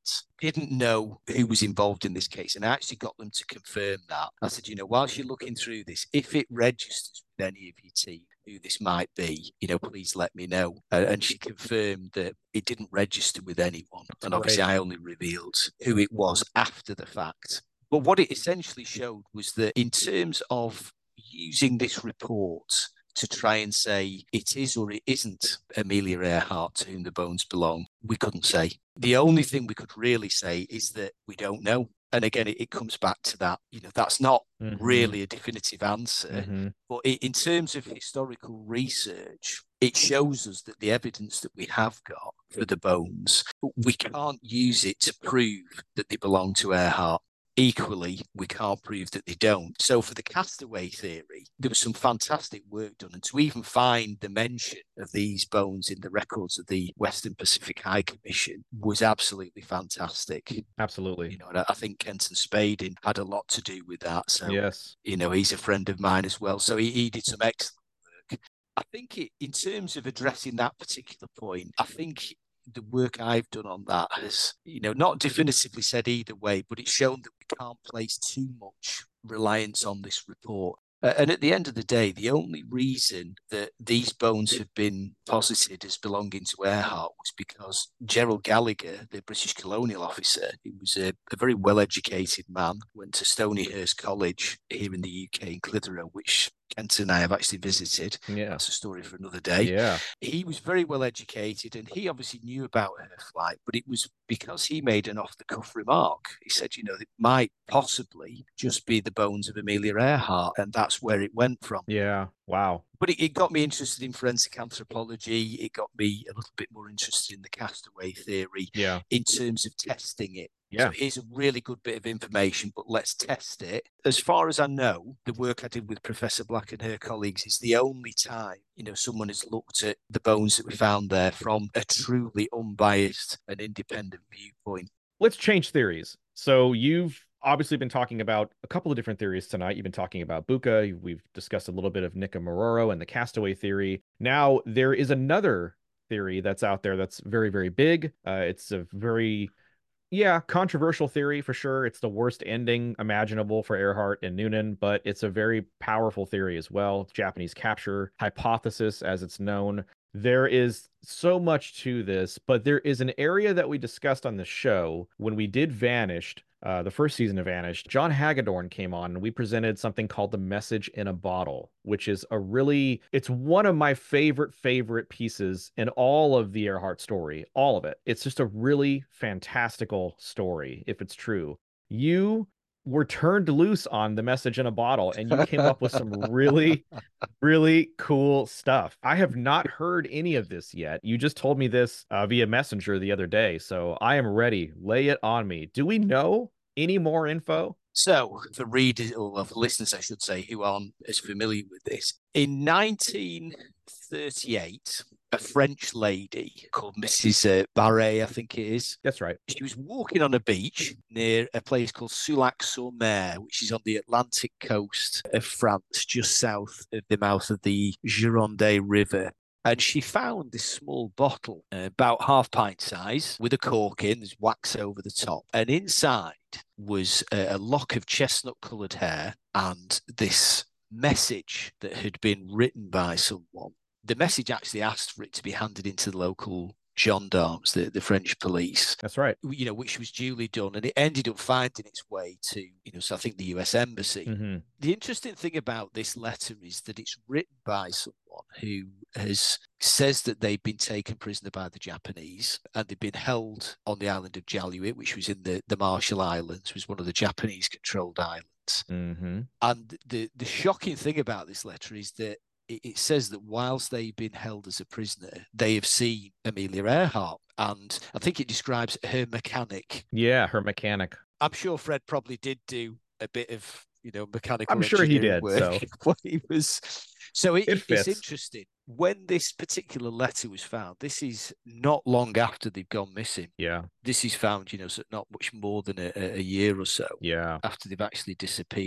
didn't know who was involved in this case. And I actually got them to confirm that. I said, you know, whilst you're looking through this, if it registers with any of your team who this might be, you know, please let me know. Uh, and she confirmed that it didn't register with anyone. And obviously I only revealed who it was after the fact. But what it essentially showed was that in terms of using this report to try and say it is or it isn't Amelia Earhart to whom the bones belong, we couldn't say. The only thing we could really say is that we don't know. And again, it, it comes back to that, you know, that's not mm-hmm. really a definitive answer. Mm-hmm. But it, in terms of historical research, it shows us that the evidence that we have got for the bones, we can't use it to prove that they belong to Earhart. Equally, we can't prove that they don't. So for the castaway theory, there was some fantastic work done. And to even find the mention of these bones in the records of the Western Pacific High Commission was absolutely fantastic. Absolutely. You know, I think Kenton Spading had a lot to do with that. So, yes, you know, he's a friend of mine as well. So he, he did some excellent work. I think it, in terms of addressing that particular point, I think the work I've done on that has, you know, not definitively said either way, but it's shown that we can't place too much reliance on this report. Uh, and at the end of the day, the only reason that these bones have been posited as belonging to Earhart was because Gerald Gallagher, the British colonial officer, he was a, a very well-educated man, went to Stonyhurst College here in the U K in Clitheroe, which Kenton and I have actually visited. Yeah. That's a story for another day. Yeah. He was very well educated and he obviously knew about her flight, but it was because he made an off-the-cuff remark. He said, you know, it might possibly just be the bones of Amelia Earhart, and that's where it went from. Yeah. Wow. But it, it got me interested in forensic anthropology. It got me a little bit more interested in the castaway theory yeah. in terms of testing it. Yeah. So here's a really good bit of information, but let's test it. As far as I know, the work I did with Professor Black and her colleagues is the only time, you know, someone has looked at the bones that we found there from a truly unbiased and independent viewpoint. Let's change theories. So you've obviously been talking about a couple of different theories tonight. You've been talking about Buka. We've discussed a little bit of Nikamororo and the castaway theory. Now, there is another theory that's out there that's very, very big. Uh, it's a very... Yeah, controversial theory for sure. It's the worst ending imaginable for Earhart and Noonan, but it's a very powerful theory as well. Japanese capture hypothesis, as it's known. There is so much to this, but there is an area that we discussed on the show when we did Vanished, uh, the first season of Vanished. John Hagedorn came on and we presented something called The Message in a Bottle, which is a really, it's one of my favorite, favorite pieces in all of the Earhart story, all of it. It's just a really fantastical story, if it's true. You were turned loose on The Message in a Bottle, and you came up with some really, really cool stuff. I have not heard any of this yet. You just told me this uh, via Messenger the other day, so I am ready. Lay it on me. Do we know any more info? So, for readers, or for listeners, I should say, who aren't as familiar with this, in nineteen thirty-eight, a French lady called Missus Uh, Barret, I think it is. That's right. She was walking on a beach near a place called Soulac-sur-Mer, which is on the Atlantic coast of France, just south of the mouth of the Gironde River. And she found this small bottle, uh, about half pint size, with a cork in, there's wax over the top. And inside was a, a lock of chestnut-coloured hair and this message that had been written by someone. The message actually asked for it to be handed into the local gendarmes, the, the French police. That's right. You know, which was duly done. And it ended up finding its way to, you know, so I think the U S Embassy. Mm-hmm. The interesting thing about this letter is that it's written by someone who has says that they've been taken prisoner by the Japanese and they've been held on the island of Jaluit, which was in the, the Marshall Islands, was one of the Japanese-controlled islands. Mm-hmm. And the, the shocking thing about this letter is that it says that whilst they've been held as a prisoner, they have seen Amelia Earhart. And I think it describes her mechanic. Yeah, her mechanic. I'm sure Fred probably did do a bit of, you know, mechanical I'm sure he did. Work so when he was. So it, it it's interesting. When this particular letter was found, this is not long after they've gone missing. Yeah. This is found, you know, so not much more than a, a year or so. Yeah. After they've actually disappeared.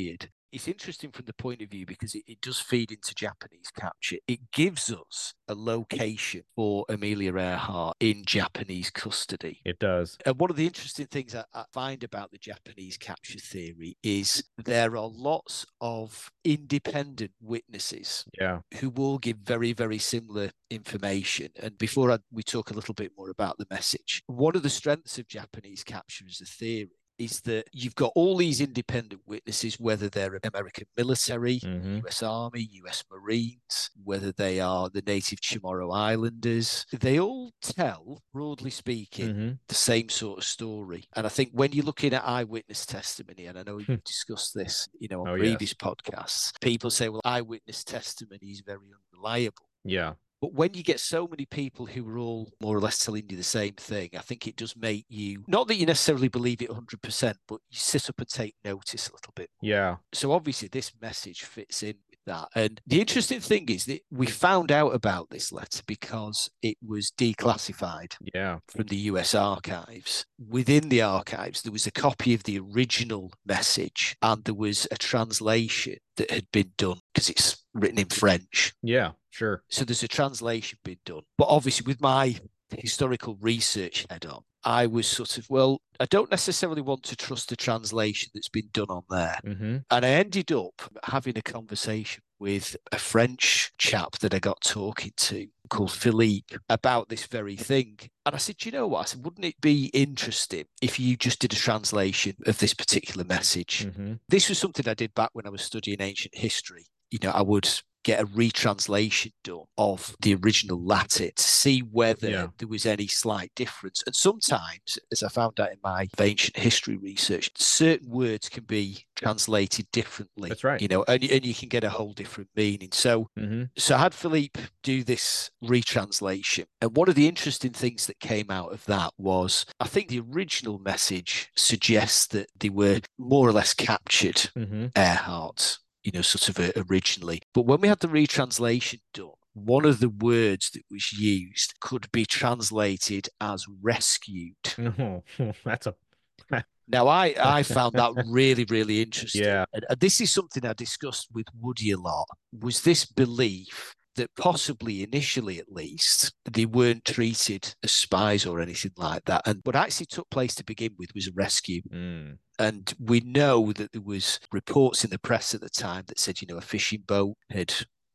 It's interesting from the point of view because it, it does feed into Japanese capture. It gives us a location for Amelia Earhart in Japanese custody. It does. And one of the interesting things I, I find about the Japanese capture theory is there are lots of independent witnesses Yeah. who will give very, very similar information. And before I, we talk a little bit more about the message, one of the strengths of Japanese capture as a theory is that you've got all these independent witnesses, whether they're American military, Mm-hmm. U S Army, U S Marines, whether they are the native Chamorro Islanders. They all tell, broadly speaking, Mm-hmm. the same sort of story. And I think when you're looking at eyewitness testimony, and I know you've discussed this, you know, on Oh, previous yes. podcasts, people say, well, eyewitness testimony is very unreliable. Yeah. But when you get so many people who are all more or less telling you the same thing, I think it does make you, not that you necessarily believe it one hundred percent, but you sit up and take notice a little bit more. Yeah. So obviously this message fits in with that. And the interesting thing is that we found out about this letter because it was declassified Yeah. from the U S archives. Within the archives, there was a copy of the original message and there was a translation that had been done because it's written in French. Yeah, sure. So there's a translation been done. But obviously with my historical research head on, I was sort of, well, I don't necessarily want to trust the translation that's been done on there. Mm-hmm. And I ended up having a conversation with a French chap that I got talking to called Philippe about this very thing. And I said, you know what? I said, wouldn't it be interesting if you just did a translation of this particular message? Mm-hmm. This was something I did back when I was studying ancient history. You know, I would get a retranslation done of the original Latin to see whether Yeah. there was any slight difference. And sometimes, as I found out in my ancient history research, certain words can be translated differently. That's right. You know, and, and you can get a whole different meaning. So, Mm-hmm. so I had Philippe do this retranslation. And one of the interesting things that came out of that was, I think the original message suggests that they were more or less captured, Mm-hmm. Earhart, you know, sort of uh, originally. But when we had the retranslation done, one of the words that was used could be translated as rescued. Mm-hmm. That's a Now, I, I found that really, really interesting. Yeah. And, and this is something I discussed with Woody a lot, was this belief that possibly initially at least they weren't treated as spies or anything like that. And what actually took place to begin with was a rescue. Mm. And we know that there was reports in the press at the time that said, you know, a fishing boat had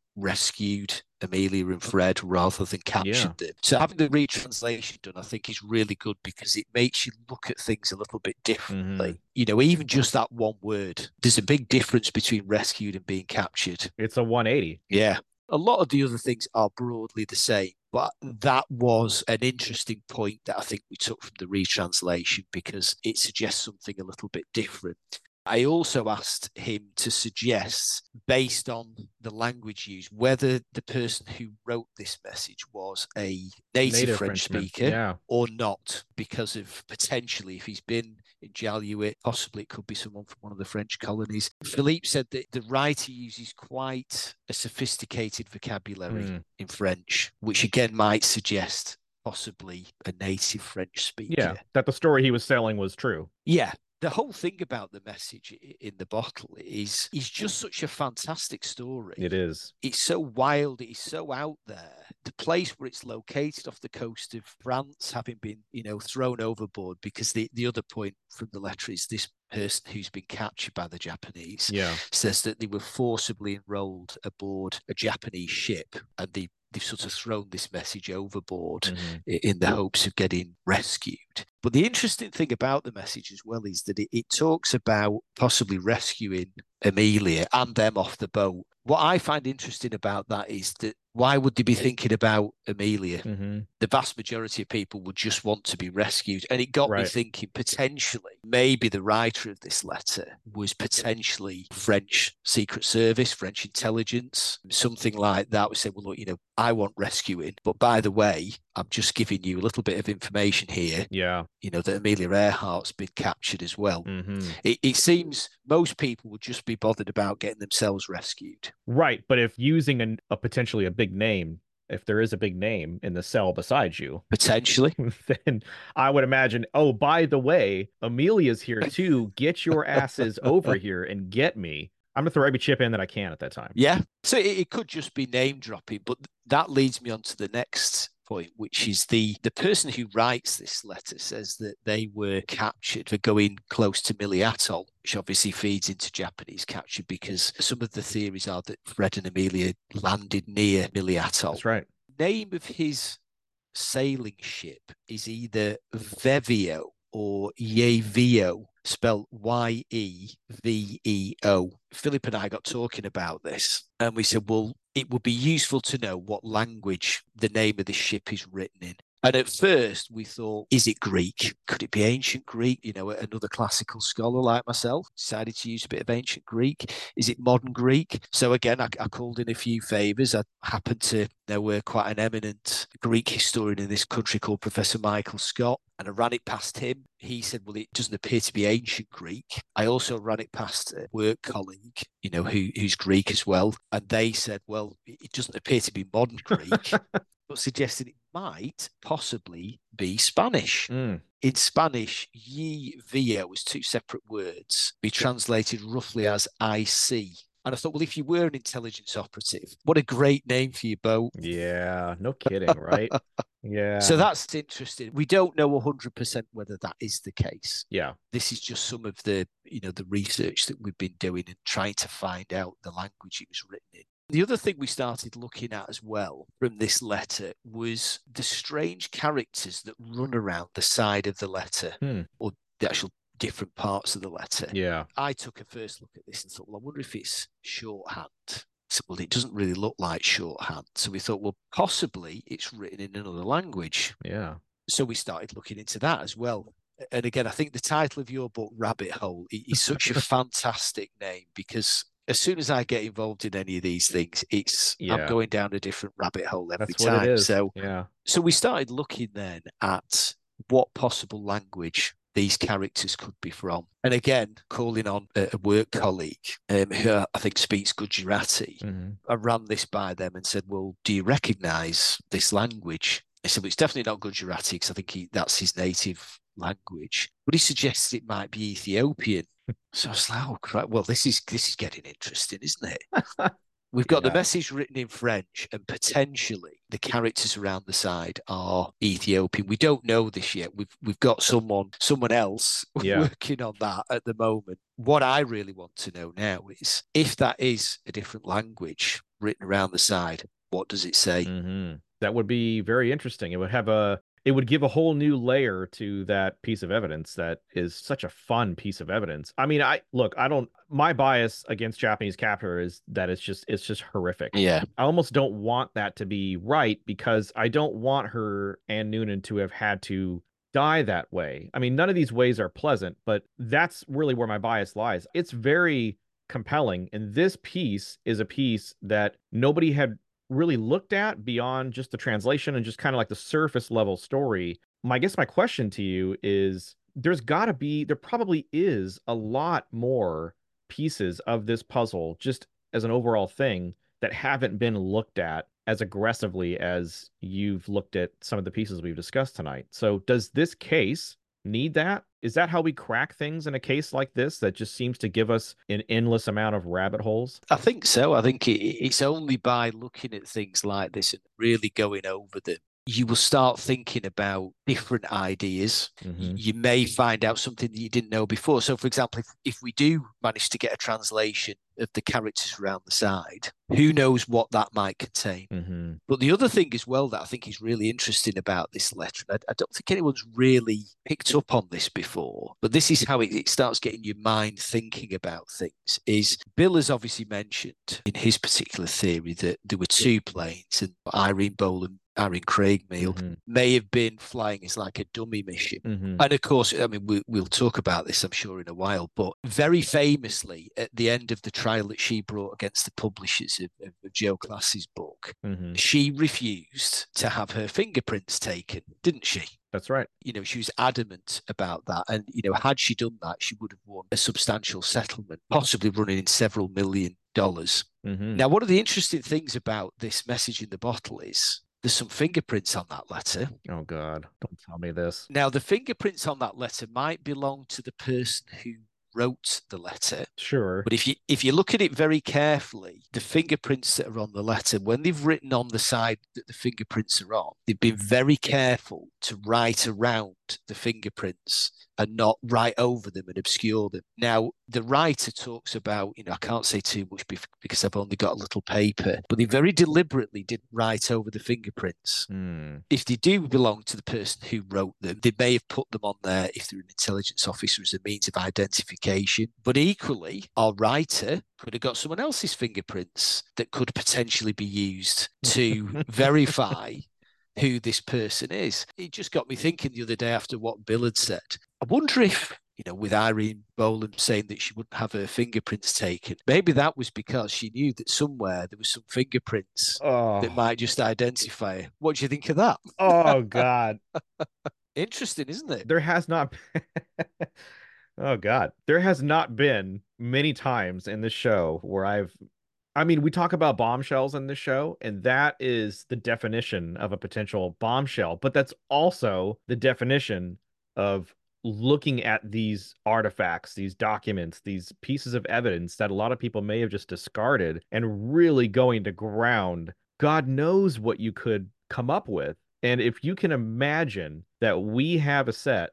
rescued Amelia and Fred rather than captured Yeah. them. So having the retranslation done, I think, is really good because it makes you look at things a little bit differently. Mm-hmm. You know, even just that one word, there's a big difference between rescued and being captured. It's a one eighty. Yeah. A lot of the other things are broadly the same, but that was an interesting point that I think we took from the retranslation because it suggests something a little bit different. I also asked him to suggest, based on the language used, whether the person who wrote this message was a native, Native French Frenchman. speaker Yeah. or not, because of potentially, if he's been in Jaluit, possibly it could be someone from one of the French colonies. Philippe said that the writer uses quite a sophisticated vocabulary Mm. in French, which again might suggest possibly a native French speaker. Yeah. That the story he was selling was true. Yeah. The whole thing about the message in the bottle is is just such a fantastic story. It is. It's so wild. It's so out there. The place where it's located off the coast of France, having been, you know, thrown overboard, because the, the other point from the letter is this person who's been captured by the Japanese Yeah. says that they were forcibly enrolled aboard a Japanese ship and they they've sort of thrown this message overboard Mm-hmm. in the hopes of getting rescued. But the interesting thing about the message as well is that it, it talks about possibly rescuing Amelia and them off the boat. What I find interesting about that is that why would they be thinking about Amelia? Mm-hmm. The vast majority of people would just want to be rescued. And it got me Right. thinking potentially maybe the writer of this letter was potentially French Secret Service, French intelligence, something like that. We say, well, look, you know, I want rescuing, but by the way, I'm just giving you a little bit of information here, Yeah. you know, that Amelia Earhart's been captured as well. Mm-hmm. It, it seems most people would just be bothered about getting themselves rescued. Right. But if using an, a potentially a big name, if there is a big name in the cell beside you, Potentially. then I would imagine, oh, by the way, Amelia's here too. Get your asses over here and get me. I'm gonna throw every chip in that I can at that time. Yeah. So it, it could just be name dropping, but that leads me on to the next point, which is the the person who writes this letter says that they were captured for going close to Mili Atoll, which obviously feeds into Japanese capture, because some of the theories are that Fred and Amelia landed near Mili Atoll. That's right. Name of his sailing ship is either Vevio or Yevio, spelled Y E V E O. Philip and I got talking about this, and we said, well, it would be useful to know what language the name of the ship is written in. And at first we thought, is it Greek? Could it be ancient Greek? You know, another classical scholar like myself decided to use a bit of ancient Greek. Is it modern Greek? So again, I, I called in a few favors. I happened to know uh, quite an eminent Greek historian in this country called Professor Michael Scott, and I ran it past him. He said, well, it doesn't appear to be ancient Greek. I also ran it past a work colleague, you know, who, who's Greek as well. And they said, well, it doesn't appear to be modern Greek, but suggested it might possibly be Spanish. Mm. In Spanish, ye via was two separate words, be translated roughly as I see. And I thought, well, if you were an intelligence operative, what a great name for your boat. Yeah, no kidding, right? Yeah. So that's interesting. We don't know one hundred percent whether that is the case. Yeah. This is just some of the, you know, the research that we've been doing and trying to find out the language it was written in. The other thing we started looking at as well from this letter was the strange characters that run around the side of the letter, hmm. or the actual different parts of the letter. Yeah. I took a first look at this and thought, well, I wonder if it's shorthand. So, well, it doesn't really look like shorthand. So we thought, well, possibly it's written in another language. Yeah. So we started looking into that as well. And again, I think the title of your book, Rabbit Hole, is such a fantastic name, because as soon as I get involved in any of these things, it's yeah. I'm going down a different rabbit hole every That's time. What it is. So yeah. So we started looking then at what possible language these characters could be from. And again, calling on a, a work colleague um, who I think speaks Gujarati, mm-hmm. I ran this by them and said, well, do you recognise this language? I said, well, it's definitely not Gujarati, because I think he, that's his native language. But he suggested it might be Ethiopian. So I was like, oh, crap. Well, this is this is getting interesting, isn't it? We've got yeah. the message written in French, and potentially the characters around the side are Ethiopian. We don't know this yet. We've we've got someone someone else yeah. working on that at the moment. What I really want to know now is, if that is a different language written around the side, what does it say? Mm-hmm. That would be very interesting. It would have a it would give a whole new layer to that piece of evidence that is such a fun piece of evidence. I mean, I look, I don't, my bias against Japanese capture is that it's just, it's just horrific. Yeah. I almost don't want that to be right, because I don't want her and Noonan to have had to die that way. I mean, none of these ways are pleasant, but that's really where my bias lies. It's very compelling. And this piece is a piece that nobody had really looked at beyond just the translation and just kind of like the surface level story. My I guess my question to you is, there's got to be, there probably is a lot more pieces of this puzzle just as an overall thing that haven't been looked at as aggressively as you've looked at some of the pieces we've discussed tonight. So does this case need that? Is that how we crack things in a case like this that just seems to give us an endless amount of rabbit holes? I think so. I think it, it's only by looking at things like this and really going over them, you will start thinking about different ideas. Mm-hmm. You may find out something that you didn't know before. So, for example, if, if we do manage to get a translation of the characters around the side, who knows what that might contain. Mm-hmm. But the other thing as well that I think is really interesting about this letter, I, I don't think anyone's really picked up on this before, but this is how it, it starts getting your mind thinking about things, is Bill has obviously mentioned in his particular theory that there were two planes, and Irene Bolan, Irene Craigmile mm-hmm. may have been flying as like a dummy mission. Mm-hmm. And of course, I mean, we, we'll talk about this, I'm sure, in a while, but very famously at the end of the trial that she brought against the publishers of, of, of Joe Class's book, mm-hmm. she refused to have her fingerprints taken, didn't she? That's right. You know, she was adamant about that. And, you know, had she done that, she would have won a substantial settlement, possibly running in several million dollars. Mm-hmm. Now, one of the interesting things about this message in the bottle is there's some fingerprints on that letter. Oh, God. Don't tell me this. Now, the fingerprints on that letter might belong to the person who wrote the letter. Sure. But if you if you look at it very carefully, the fingerprints that are on the letter, when they've written on the side that the fingerprints are on, they've been very careful to write around the fingerprints and not write over them and obscure them. Now, the writer talks about, you know, I can't say too much because I've only got a little paper, but they very deliberately didn't write over the fingerprints. Mm. If they do belong to the person who wrote them, they may have put them on there if they're an intelligence officer as a means of identification. But equally, our writer could have got someone else's fingerprints that could potentially be used to verify who this person is. It just got me thinking the other day after what Bill had said. I wonder if, you know, with Irene Bolam saying that she wouldn't have her fingerprints taken, maybe that was because she knew that somewhere there was some fingerprints oh. that might just identify her. What do you think of that? Oh, God. Interesting, isn't it? There has not Oh, God. There has not been many times in this show where I've I mean, we talk about bombshells in this show, and that is the definition of a potential bombshell, but that's also the definition of looking at these artifacts, these documents, these pieces of evidence that a lot of people may have just discarded and really going to ground. God knows what you could come up with. And if you can imagine that we have a set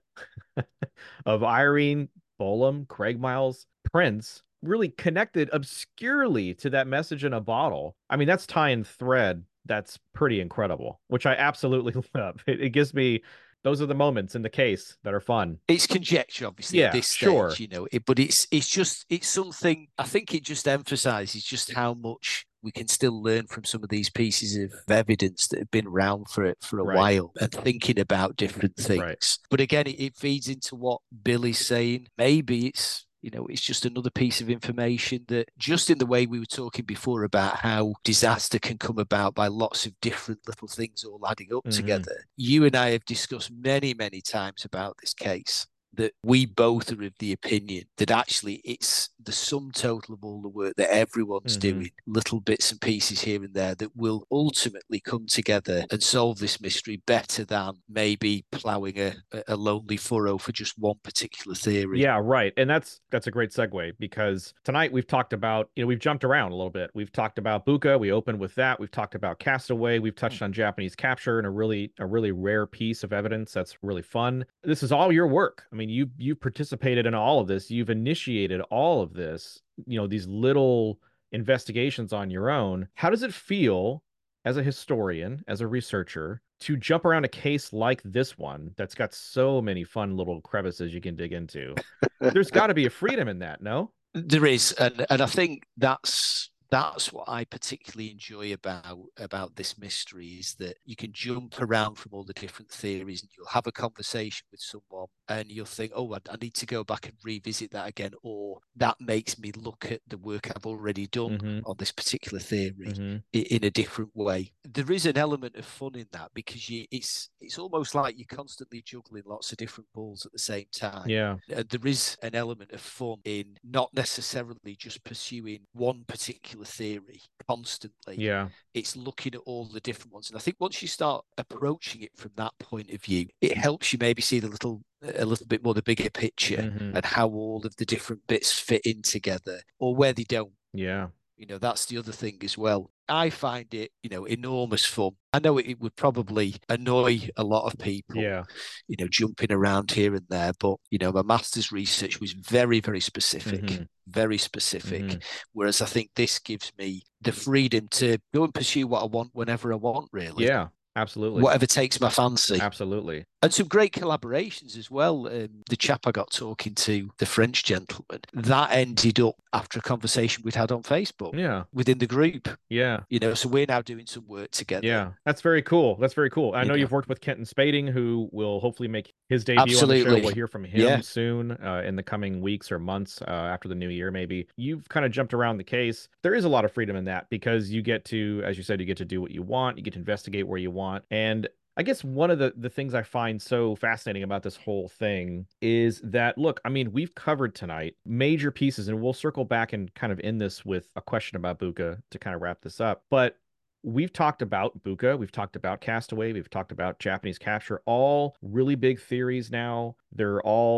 of Irene Bolam, Craig Miles, Prince, really connected obscurely to that message in a bottle. I mean, that's tie and thread. That's pretty incredible, which I absolutely love. It, it gives me, those are the moments in the case that are fun. It's conjecture, obviously, yeah, at this stage, sure. you know, it, but it's it's just, it's something, I think it just emphasizes just how much we can still learn from some of these pieces of evidence that have been around for for a right. while and thinking about different things. Right. But again, it, it feeds into what Billy's saying. Maybe it's, you know, it's just another piece of information that, just in the way we were talking before about how disaster can come about by lots of different little things all adding up mm-hmm. together. You and I have discussed many, many times about this case, that we both are of the opinion that actually it's the sum total of all the work that everyone's mm-hmm. doing, little bits and pieces here and there, that will ultimately come together and solve this mystery better than maybe ploughing a, a lonely furrow for just one particular theory. Yeah, right. And that's that's a great segue, because tonight we've talked about, you know, we've jumped around a little bit. We've talked about Buka. We opened with that. We've talked about Castaway. We've touched mm-hmm. on Japanese capture and a really a really rare piece of evidence that's really fun. This is all your work. I mean, you you participated in all of this. You've initiated all of this, you know, these little investigations on your own. How does it feel as a historian, as a researcher, to jump around a case like this one that's got so many fun little crevices you can dig into? There's got to be a freedom in that, no? There is, and and I think that's that's what I particularly enjoy about about this mystery, is that you can jump around from all the different theories and you'll have a conversation with someone and you'll think, oh, I, I need to go back and revisit that again, or that makes me look at the work I've already done mm-hmm. on this particular theory mm-hmm. in, in a different way. There is an element of fun in that, because you, it's it's almost like you're constantly juggling lots of different balls at the same time. Yeah, uh, there is an element of fun in not necessarily just pursuing one particular theory constantly. Yeah, it's looking at all the different ones, and I think once you start approaching it from that point of view, it helps you maybe see the little a little bit more the bigger picture mm-hmm. and how all of the different bits fit in together, or where they don't. Yeah, you know, that's the other thing as well. I find it, you know, enormous fun. I know it, it would probably annoy a lot of people, yeah, you know, jumping around here and there. But, you know, my master's research was very, very specific, mm-hmm. very specific. Mm-hmm. Whereas I think this gives me the freedom to go and pursue what I want whenever I want, really. Yeah, absolutely. Whatever takes my fancy. Absolutely. And some great collaborations as well. Um, the chap I got talking to, the French gentleman, that ended up after a conversation we'd had on Facebook. Yeah. Within the group. Yeah. You know, so we're now doing some work together. Yeah. That's very cool. That's very cool. I you know, know you've worked with Kenton Spading, who will hopefully make his debut Absolutely. on the show. We'll hear from him yeah. soon uh, in the coming weeks or months uh, after the new year, maybe. You've kind of jumped around the case. There is a lot of freedom in that, because you get to, as you said, you get to do what you want. You get to investigate where you want. And I guess one of the, the things I find so fascinating about this whole thing is that, look, I mean, we've covered tonight major pieces, and we'll circle back and kind of end this with a question about Buka to kind of wrap this up. But we've talked about Buka, we've talked about Castaway, we've talked about Japanese capture, all really big theories now. They're all,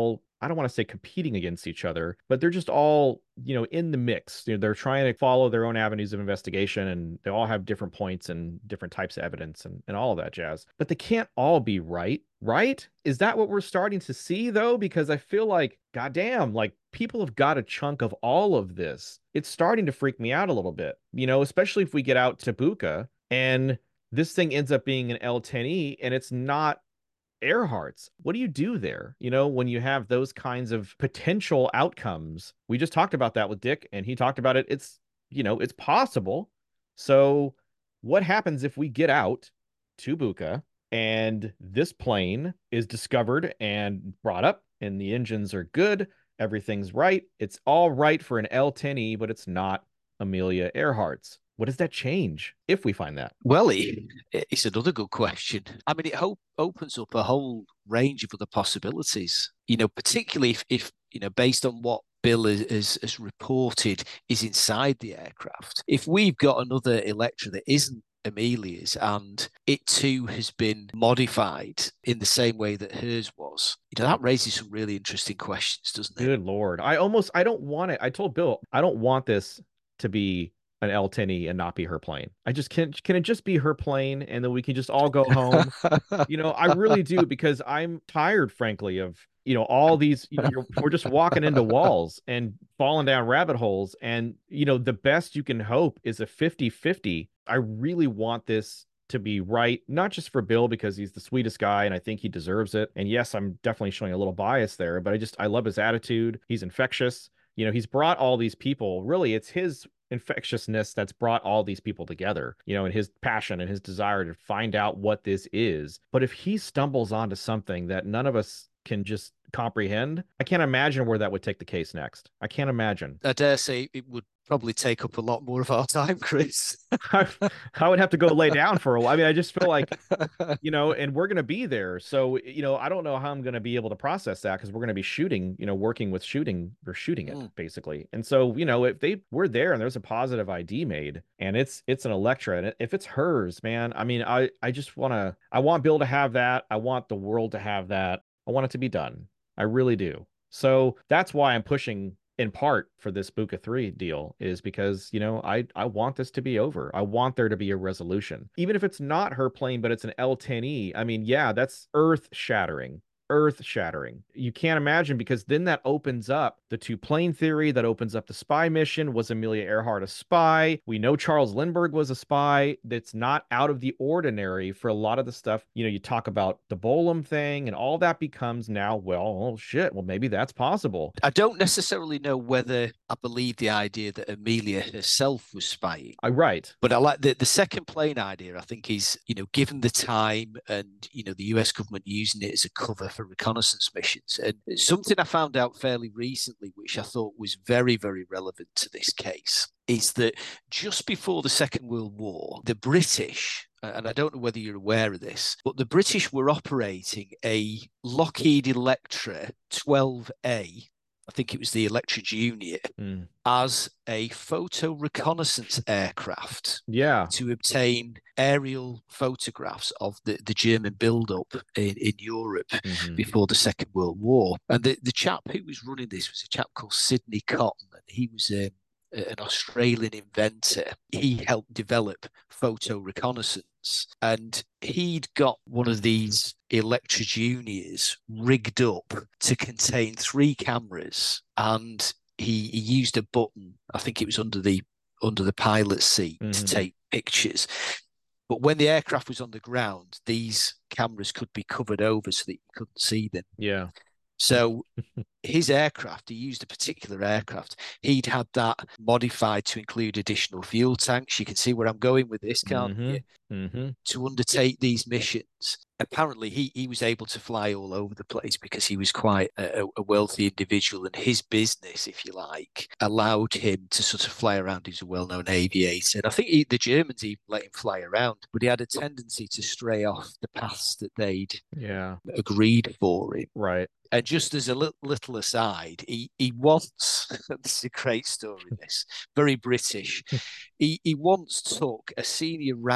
I don't want to say competing against each other, but they're just all, you know, in the mix. You know, they're trying to follow their own avenues of investigation, and they all have different points and different types of evidence and, and all of that jazz. But they can't all be right, right? Is that what we're starting to see though? Because I feel like, goddamn, like people have got a chunk of all of this. It's starting to freak me out a little bit, you know, especially if we get out to Buka and this thing ends up being an L ten E and it's not Earhart's. What do you do there? You know, when you have those kinds of potential outcomes. We just talked about that with Dick, and he talked about it. It's, you know, it's possible. So what happens if we get out to Buka and this plane is discovered and brought up and the engines are good, everything's right, it's all right for an L ten E, but it's not Amelia Earhart's? What does that change if we find that? Well, it, it's another good question. I mean, it hope, opens up a whole range of other possibilities, you know, particularly if, if you know, based on what Bill has, has reported is inside the aircraft. If we've got another Electra that isn't Amelia's and it too has been modified in the same way that hers was, you know, that raises some really interesting questions, doesn't it? Good Lord. I almost, I don't want it. I told Bill, I don't want this to be an L ten E and not be her plane. I just can't, can it just be her plane and then we can just all go home? You know, I really do, because I'm tired, frankly, of, you know, all these, you know, you're, we're just walking into walls and falling down rabbit holes. And, you know, the best you can hope is a fifty fifty. I really want this to be right, not just for Bill, because he's the sweetest guy and I think he deserves it. And yes, I'm definitely showing a little bias there, but I just, I love his attitude. He's infectious. You know, he's brought all these people. Really, it's his infectiousness that's brought all these people together, you know, and his passion and his desire to find out what this is. But if he stumbles onto something that none of us can just comprehend, I can't imagine where that would take the case next. I can't imagine. I dare say it would probably take up a lot more of our time, Chris. I, I would have to go lay down for a while. I mean, I just feel like, you know, and we're going to be there. So, you know, I don't know how I'm going to be able to process that, because we're going to be shooting, you know, working with shooting or shooting it mm. basically. And so, you know, if they we're there and there's a positive I D made and it's it's an Electra, and if it's hers, man, I mean, I, I just want to I want Bill to have that. I want the world to have that. I want it to be done. I really do. So that's why I'm pushing in part for this Buka three deal, is because, you know, I, I want this to be over. I want there to be a resolution. Even if it's not her plane, but it's an L ten E. I mean, yeah, that's earth shattering. Earth shattering. You can't imagine, because then that opens up the two plane theory, that opens up the spy mission. Was Amelia Earhart a spy? We know Charles Lindbergh was a spy. That's not out of the ordinary for a lot of the stuff. You know, you talk about the Bolam thing and all that becomes now, well, oh shit, well, maybe that's possible. I don't necessarily know whether I believe the idea that Amelia herself was spying. I, right. But I like the, the second plane idea. I think is, you know, given the time and, you know, the U S government using it as a cover for reconnaissance missions. And something I found out fairly recently, which I thought was very, very relevant to this case, is that just before the Second World War, the British, and I don't know whether you're aware of this, but the British were operating a Lockheed Electra twelve A, I think it was the Electra Junior, mm. as a photo reconnaissance aircraft. Yeah. To obtain aerial photographs of the, the German buildup in, in Europe mm-hmm. before the Second World War. And the, the chap who was running this was a chap called Sidney Cotton, and he was um, an Australian inventor. He helped develop photo reconnaissance, and he'd got one of these Electra Juniors rigged up to contain three cameras, and he, he used a button, I think it was under the under the pilot's seat, mm-hmm. to take pictures. But when the aircraft was on the ground, these cameras could be covered over so that you couldn't see them. Yeah. So his aircraft, he used a particular aircraft. He'd had that modified to include additional fuel tanks. You can see where I'm going with this, can't mm-hmm. you? Mm-hmm. To undertake these missions. Apparently, he, he was able to fly all over the place because he was quite a, a wealthy individual, and his business, if you like, allowed him to sort of fly around. He's a well-known aviator. And I think he, the Germans even let him fly around, but he had a tendency to stray off the paths that they'd yeah. agreed for him. Right. And just as a little, little aside, he, he once, this is a great story, this, very British, he, he once took a senior ranking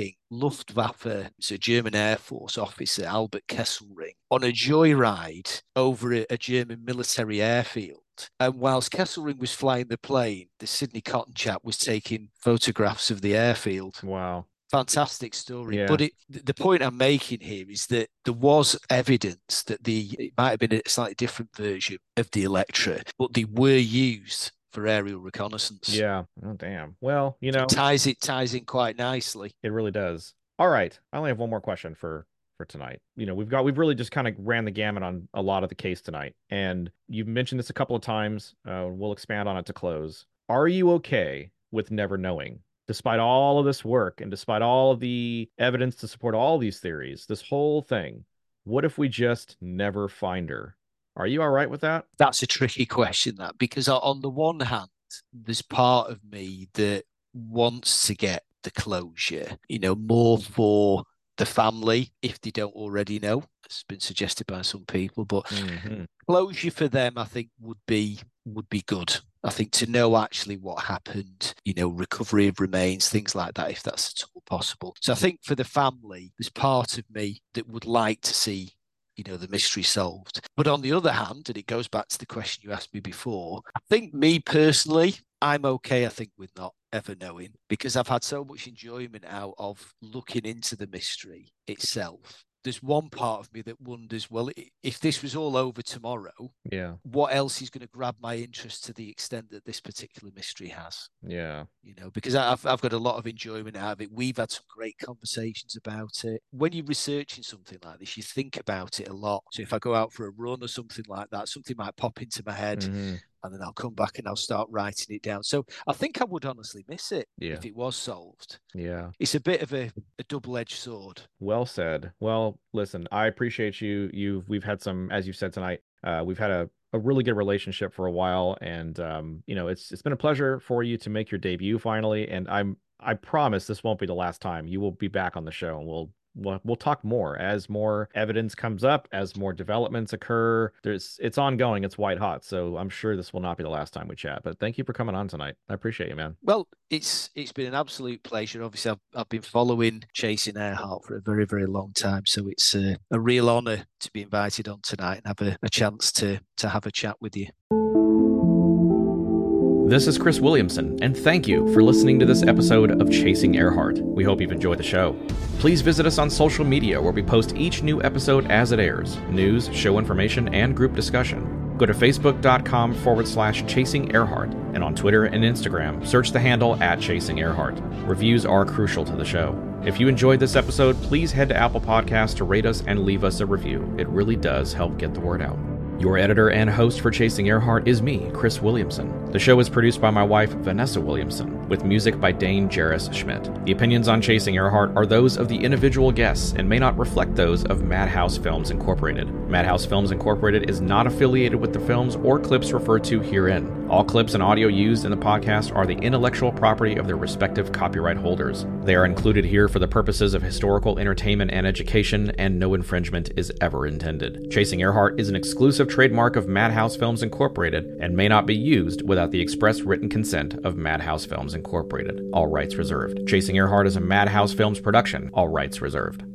following Luftwaffe, so German Air Force officer Albert Kesselring, on a joyride over a, a German military airfield. And whilst Kesselring was flying the plane, the Sidney Cotton chap was taking photographs of the airfield. Wow. Fantastic story. Yeah. But it, the point I'm making here is that there was evidence that the it might have been a slightly different version of the Electra, but they were used for aerial reconnaissance. Yeah. Oh, damn. Well, you know, it ties it ties in quite nicely. It really does. All right. I only have one more question for for tonight. You know, we've got we've really just kind of ran the gamut on a lot of the case tonight. And you've mentioned this a couple of times. Uh, we'll expand on it to close. Are you okay with never knowing? Despite all of this work and despite all of the evidence to support all these theories, this whole thing, what if we just never find her? Are you all right with that? That's a tricky question, that, because on the one hand, there's part of me that wants to get the closure, you know, more for the family, if they don't already know. It's been suggested by some people, but mm-hmm. closure for them, I think, would be would be good. I think to know actually what happened, you know, recovery of remains, things like that, if that's at all possible. So I think for the family, there's part of me that would like to see, you know, the mystery solved. But on the other hand, and it goes back to the question you asked me before, I think me personally, I'm okay, I think, with not ever knowing, because I've had so much enjoyment out of looking into the mystery itself. There's one part of me that wonders, well, if this was all over tomorrow, yeah, what else is going to grab my interest to the extent that this particular mystery has? Yeah. You know, because I've, I've got a lot of enjoyment out of it. We've had some great conversations about it. When you're researching something like this, you think about it a lot. So if I go out for a run or something like that, something might pop into my head. Mm-hmm. And then I'll come back and I'll start writing it down. So I think I would honestly miss it yeah. if it was solved. Yeah. It's a bit of a, a double-edged sword. Well said. Well, listen, I appreciate you. You've we've had some, as you've said tonight, uh, we've had a, a really good relationship for a while. And um, you know, it's it's been a pleasure for you to make your debut finally. And I'm I promise this won't be the last time. You will be back on the show and we'll We'll, we'll talk more as more evidence comes up, as more developments occur. There's it's ongoing. It's white hot. So I'm sure this will not be the last time we chat. But thank you for coming on tonight. I appreciate you, man. Well, it's it's been an absolute pleasure. Obviously, I've, I've been following Chasing Earhart for a very, very long time. So it's a, a real honor to be invited on tonight and have a, a chance to to have a chat with you. This is Chris Williamson, and thank you for listening to this episode of Chasing Earhart. We hope you've enjoyed the show. Please visit us on social media where we post each new episode as it airs, news, show information, and group discussion. Go to facebook.com forward slash Chasing Earhart, and on Twitter and Instagram, search the handle at Chasing Earhart. Reviews are crucial to the show. If you enjoyed this episode, please head to Apple Podcasts to rate us and leave us a review. It really does help get the word out. Your editor and host for Chasing Earhart is me, Chris Williamson. The show is produced by my wife, Vanessa Williamson, with music by Dane Jarris Schmidt. The opinions on Chasing Earhart are those of the individual guests and may not reflect those of Madhouse Films Incorporated. Madhouse Films Incorporated is not affiliated with the films or clips referred to herein. All clips and audio used in the podcast are the intellectual property of their respective copyright holders. They are included here for the purposes of historical entertainment and education, and no infringement is ever intended. Chasing Earhart is an exclusive trademark of Madhouse Films Incorporated and may not be used without the express written consent of Madhouse Films Incorporated. All rights reserved. Chasing Earhart is a Madhouse Films production. All rights reserved.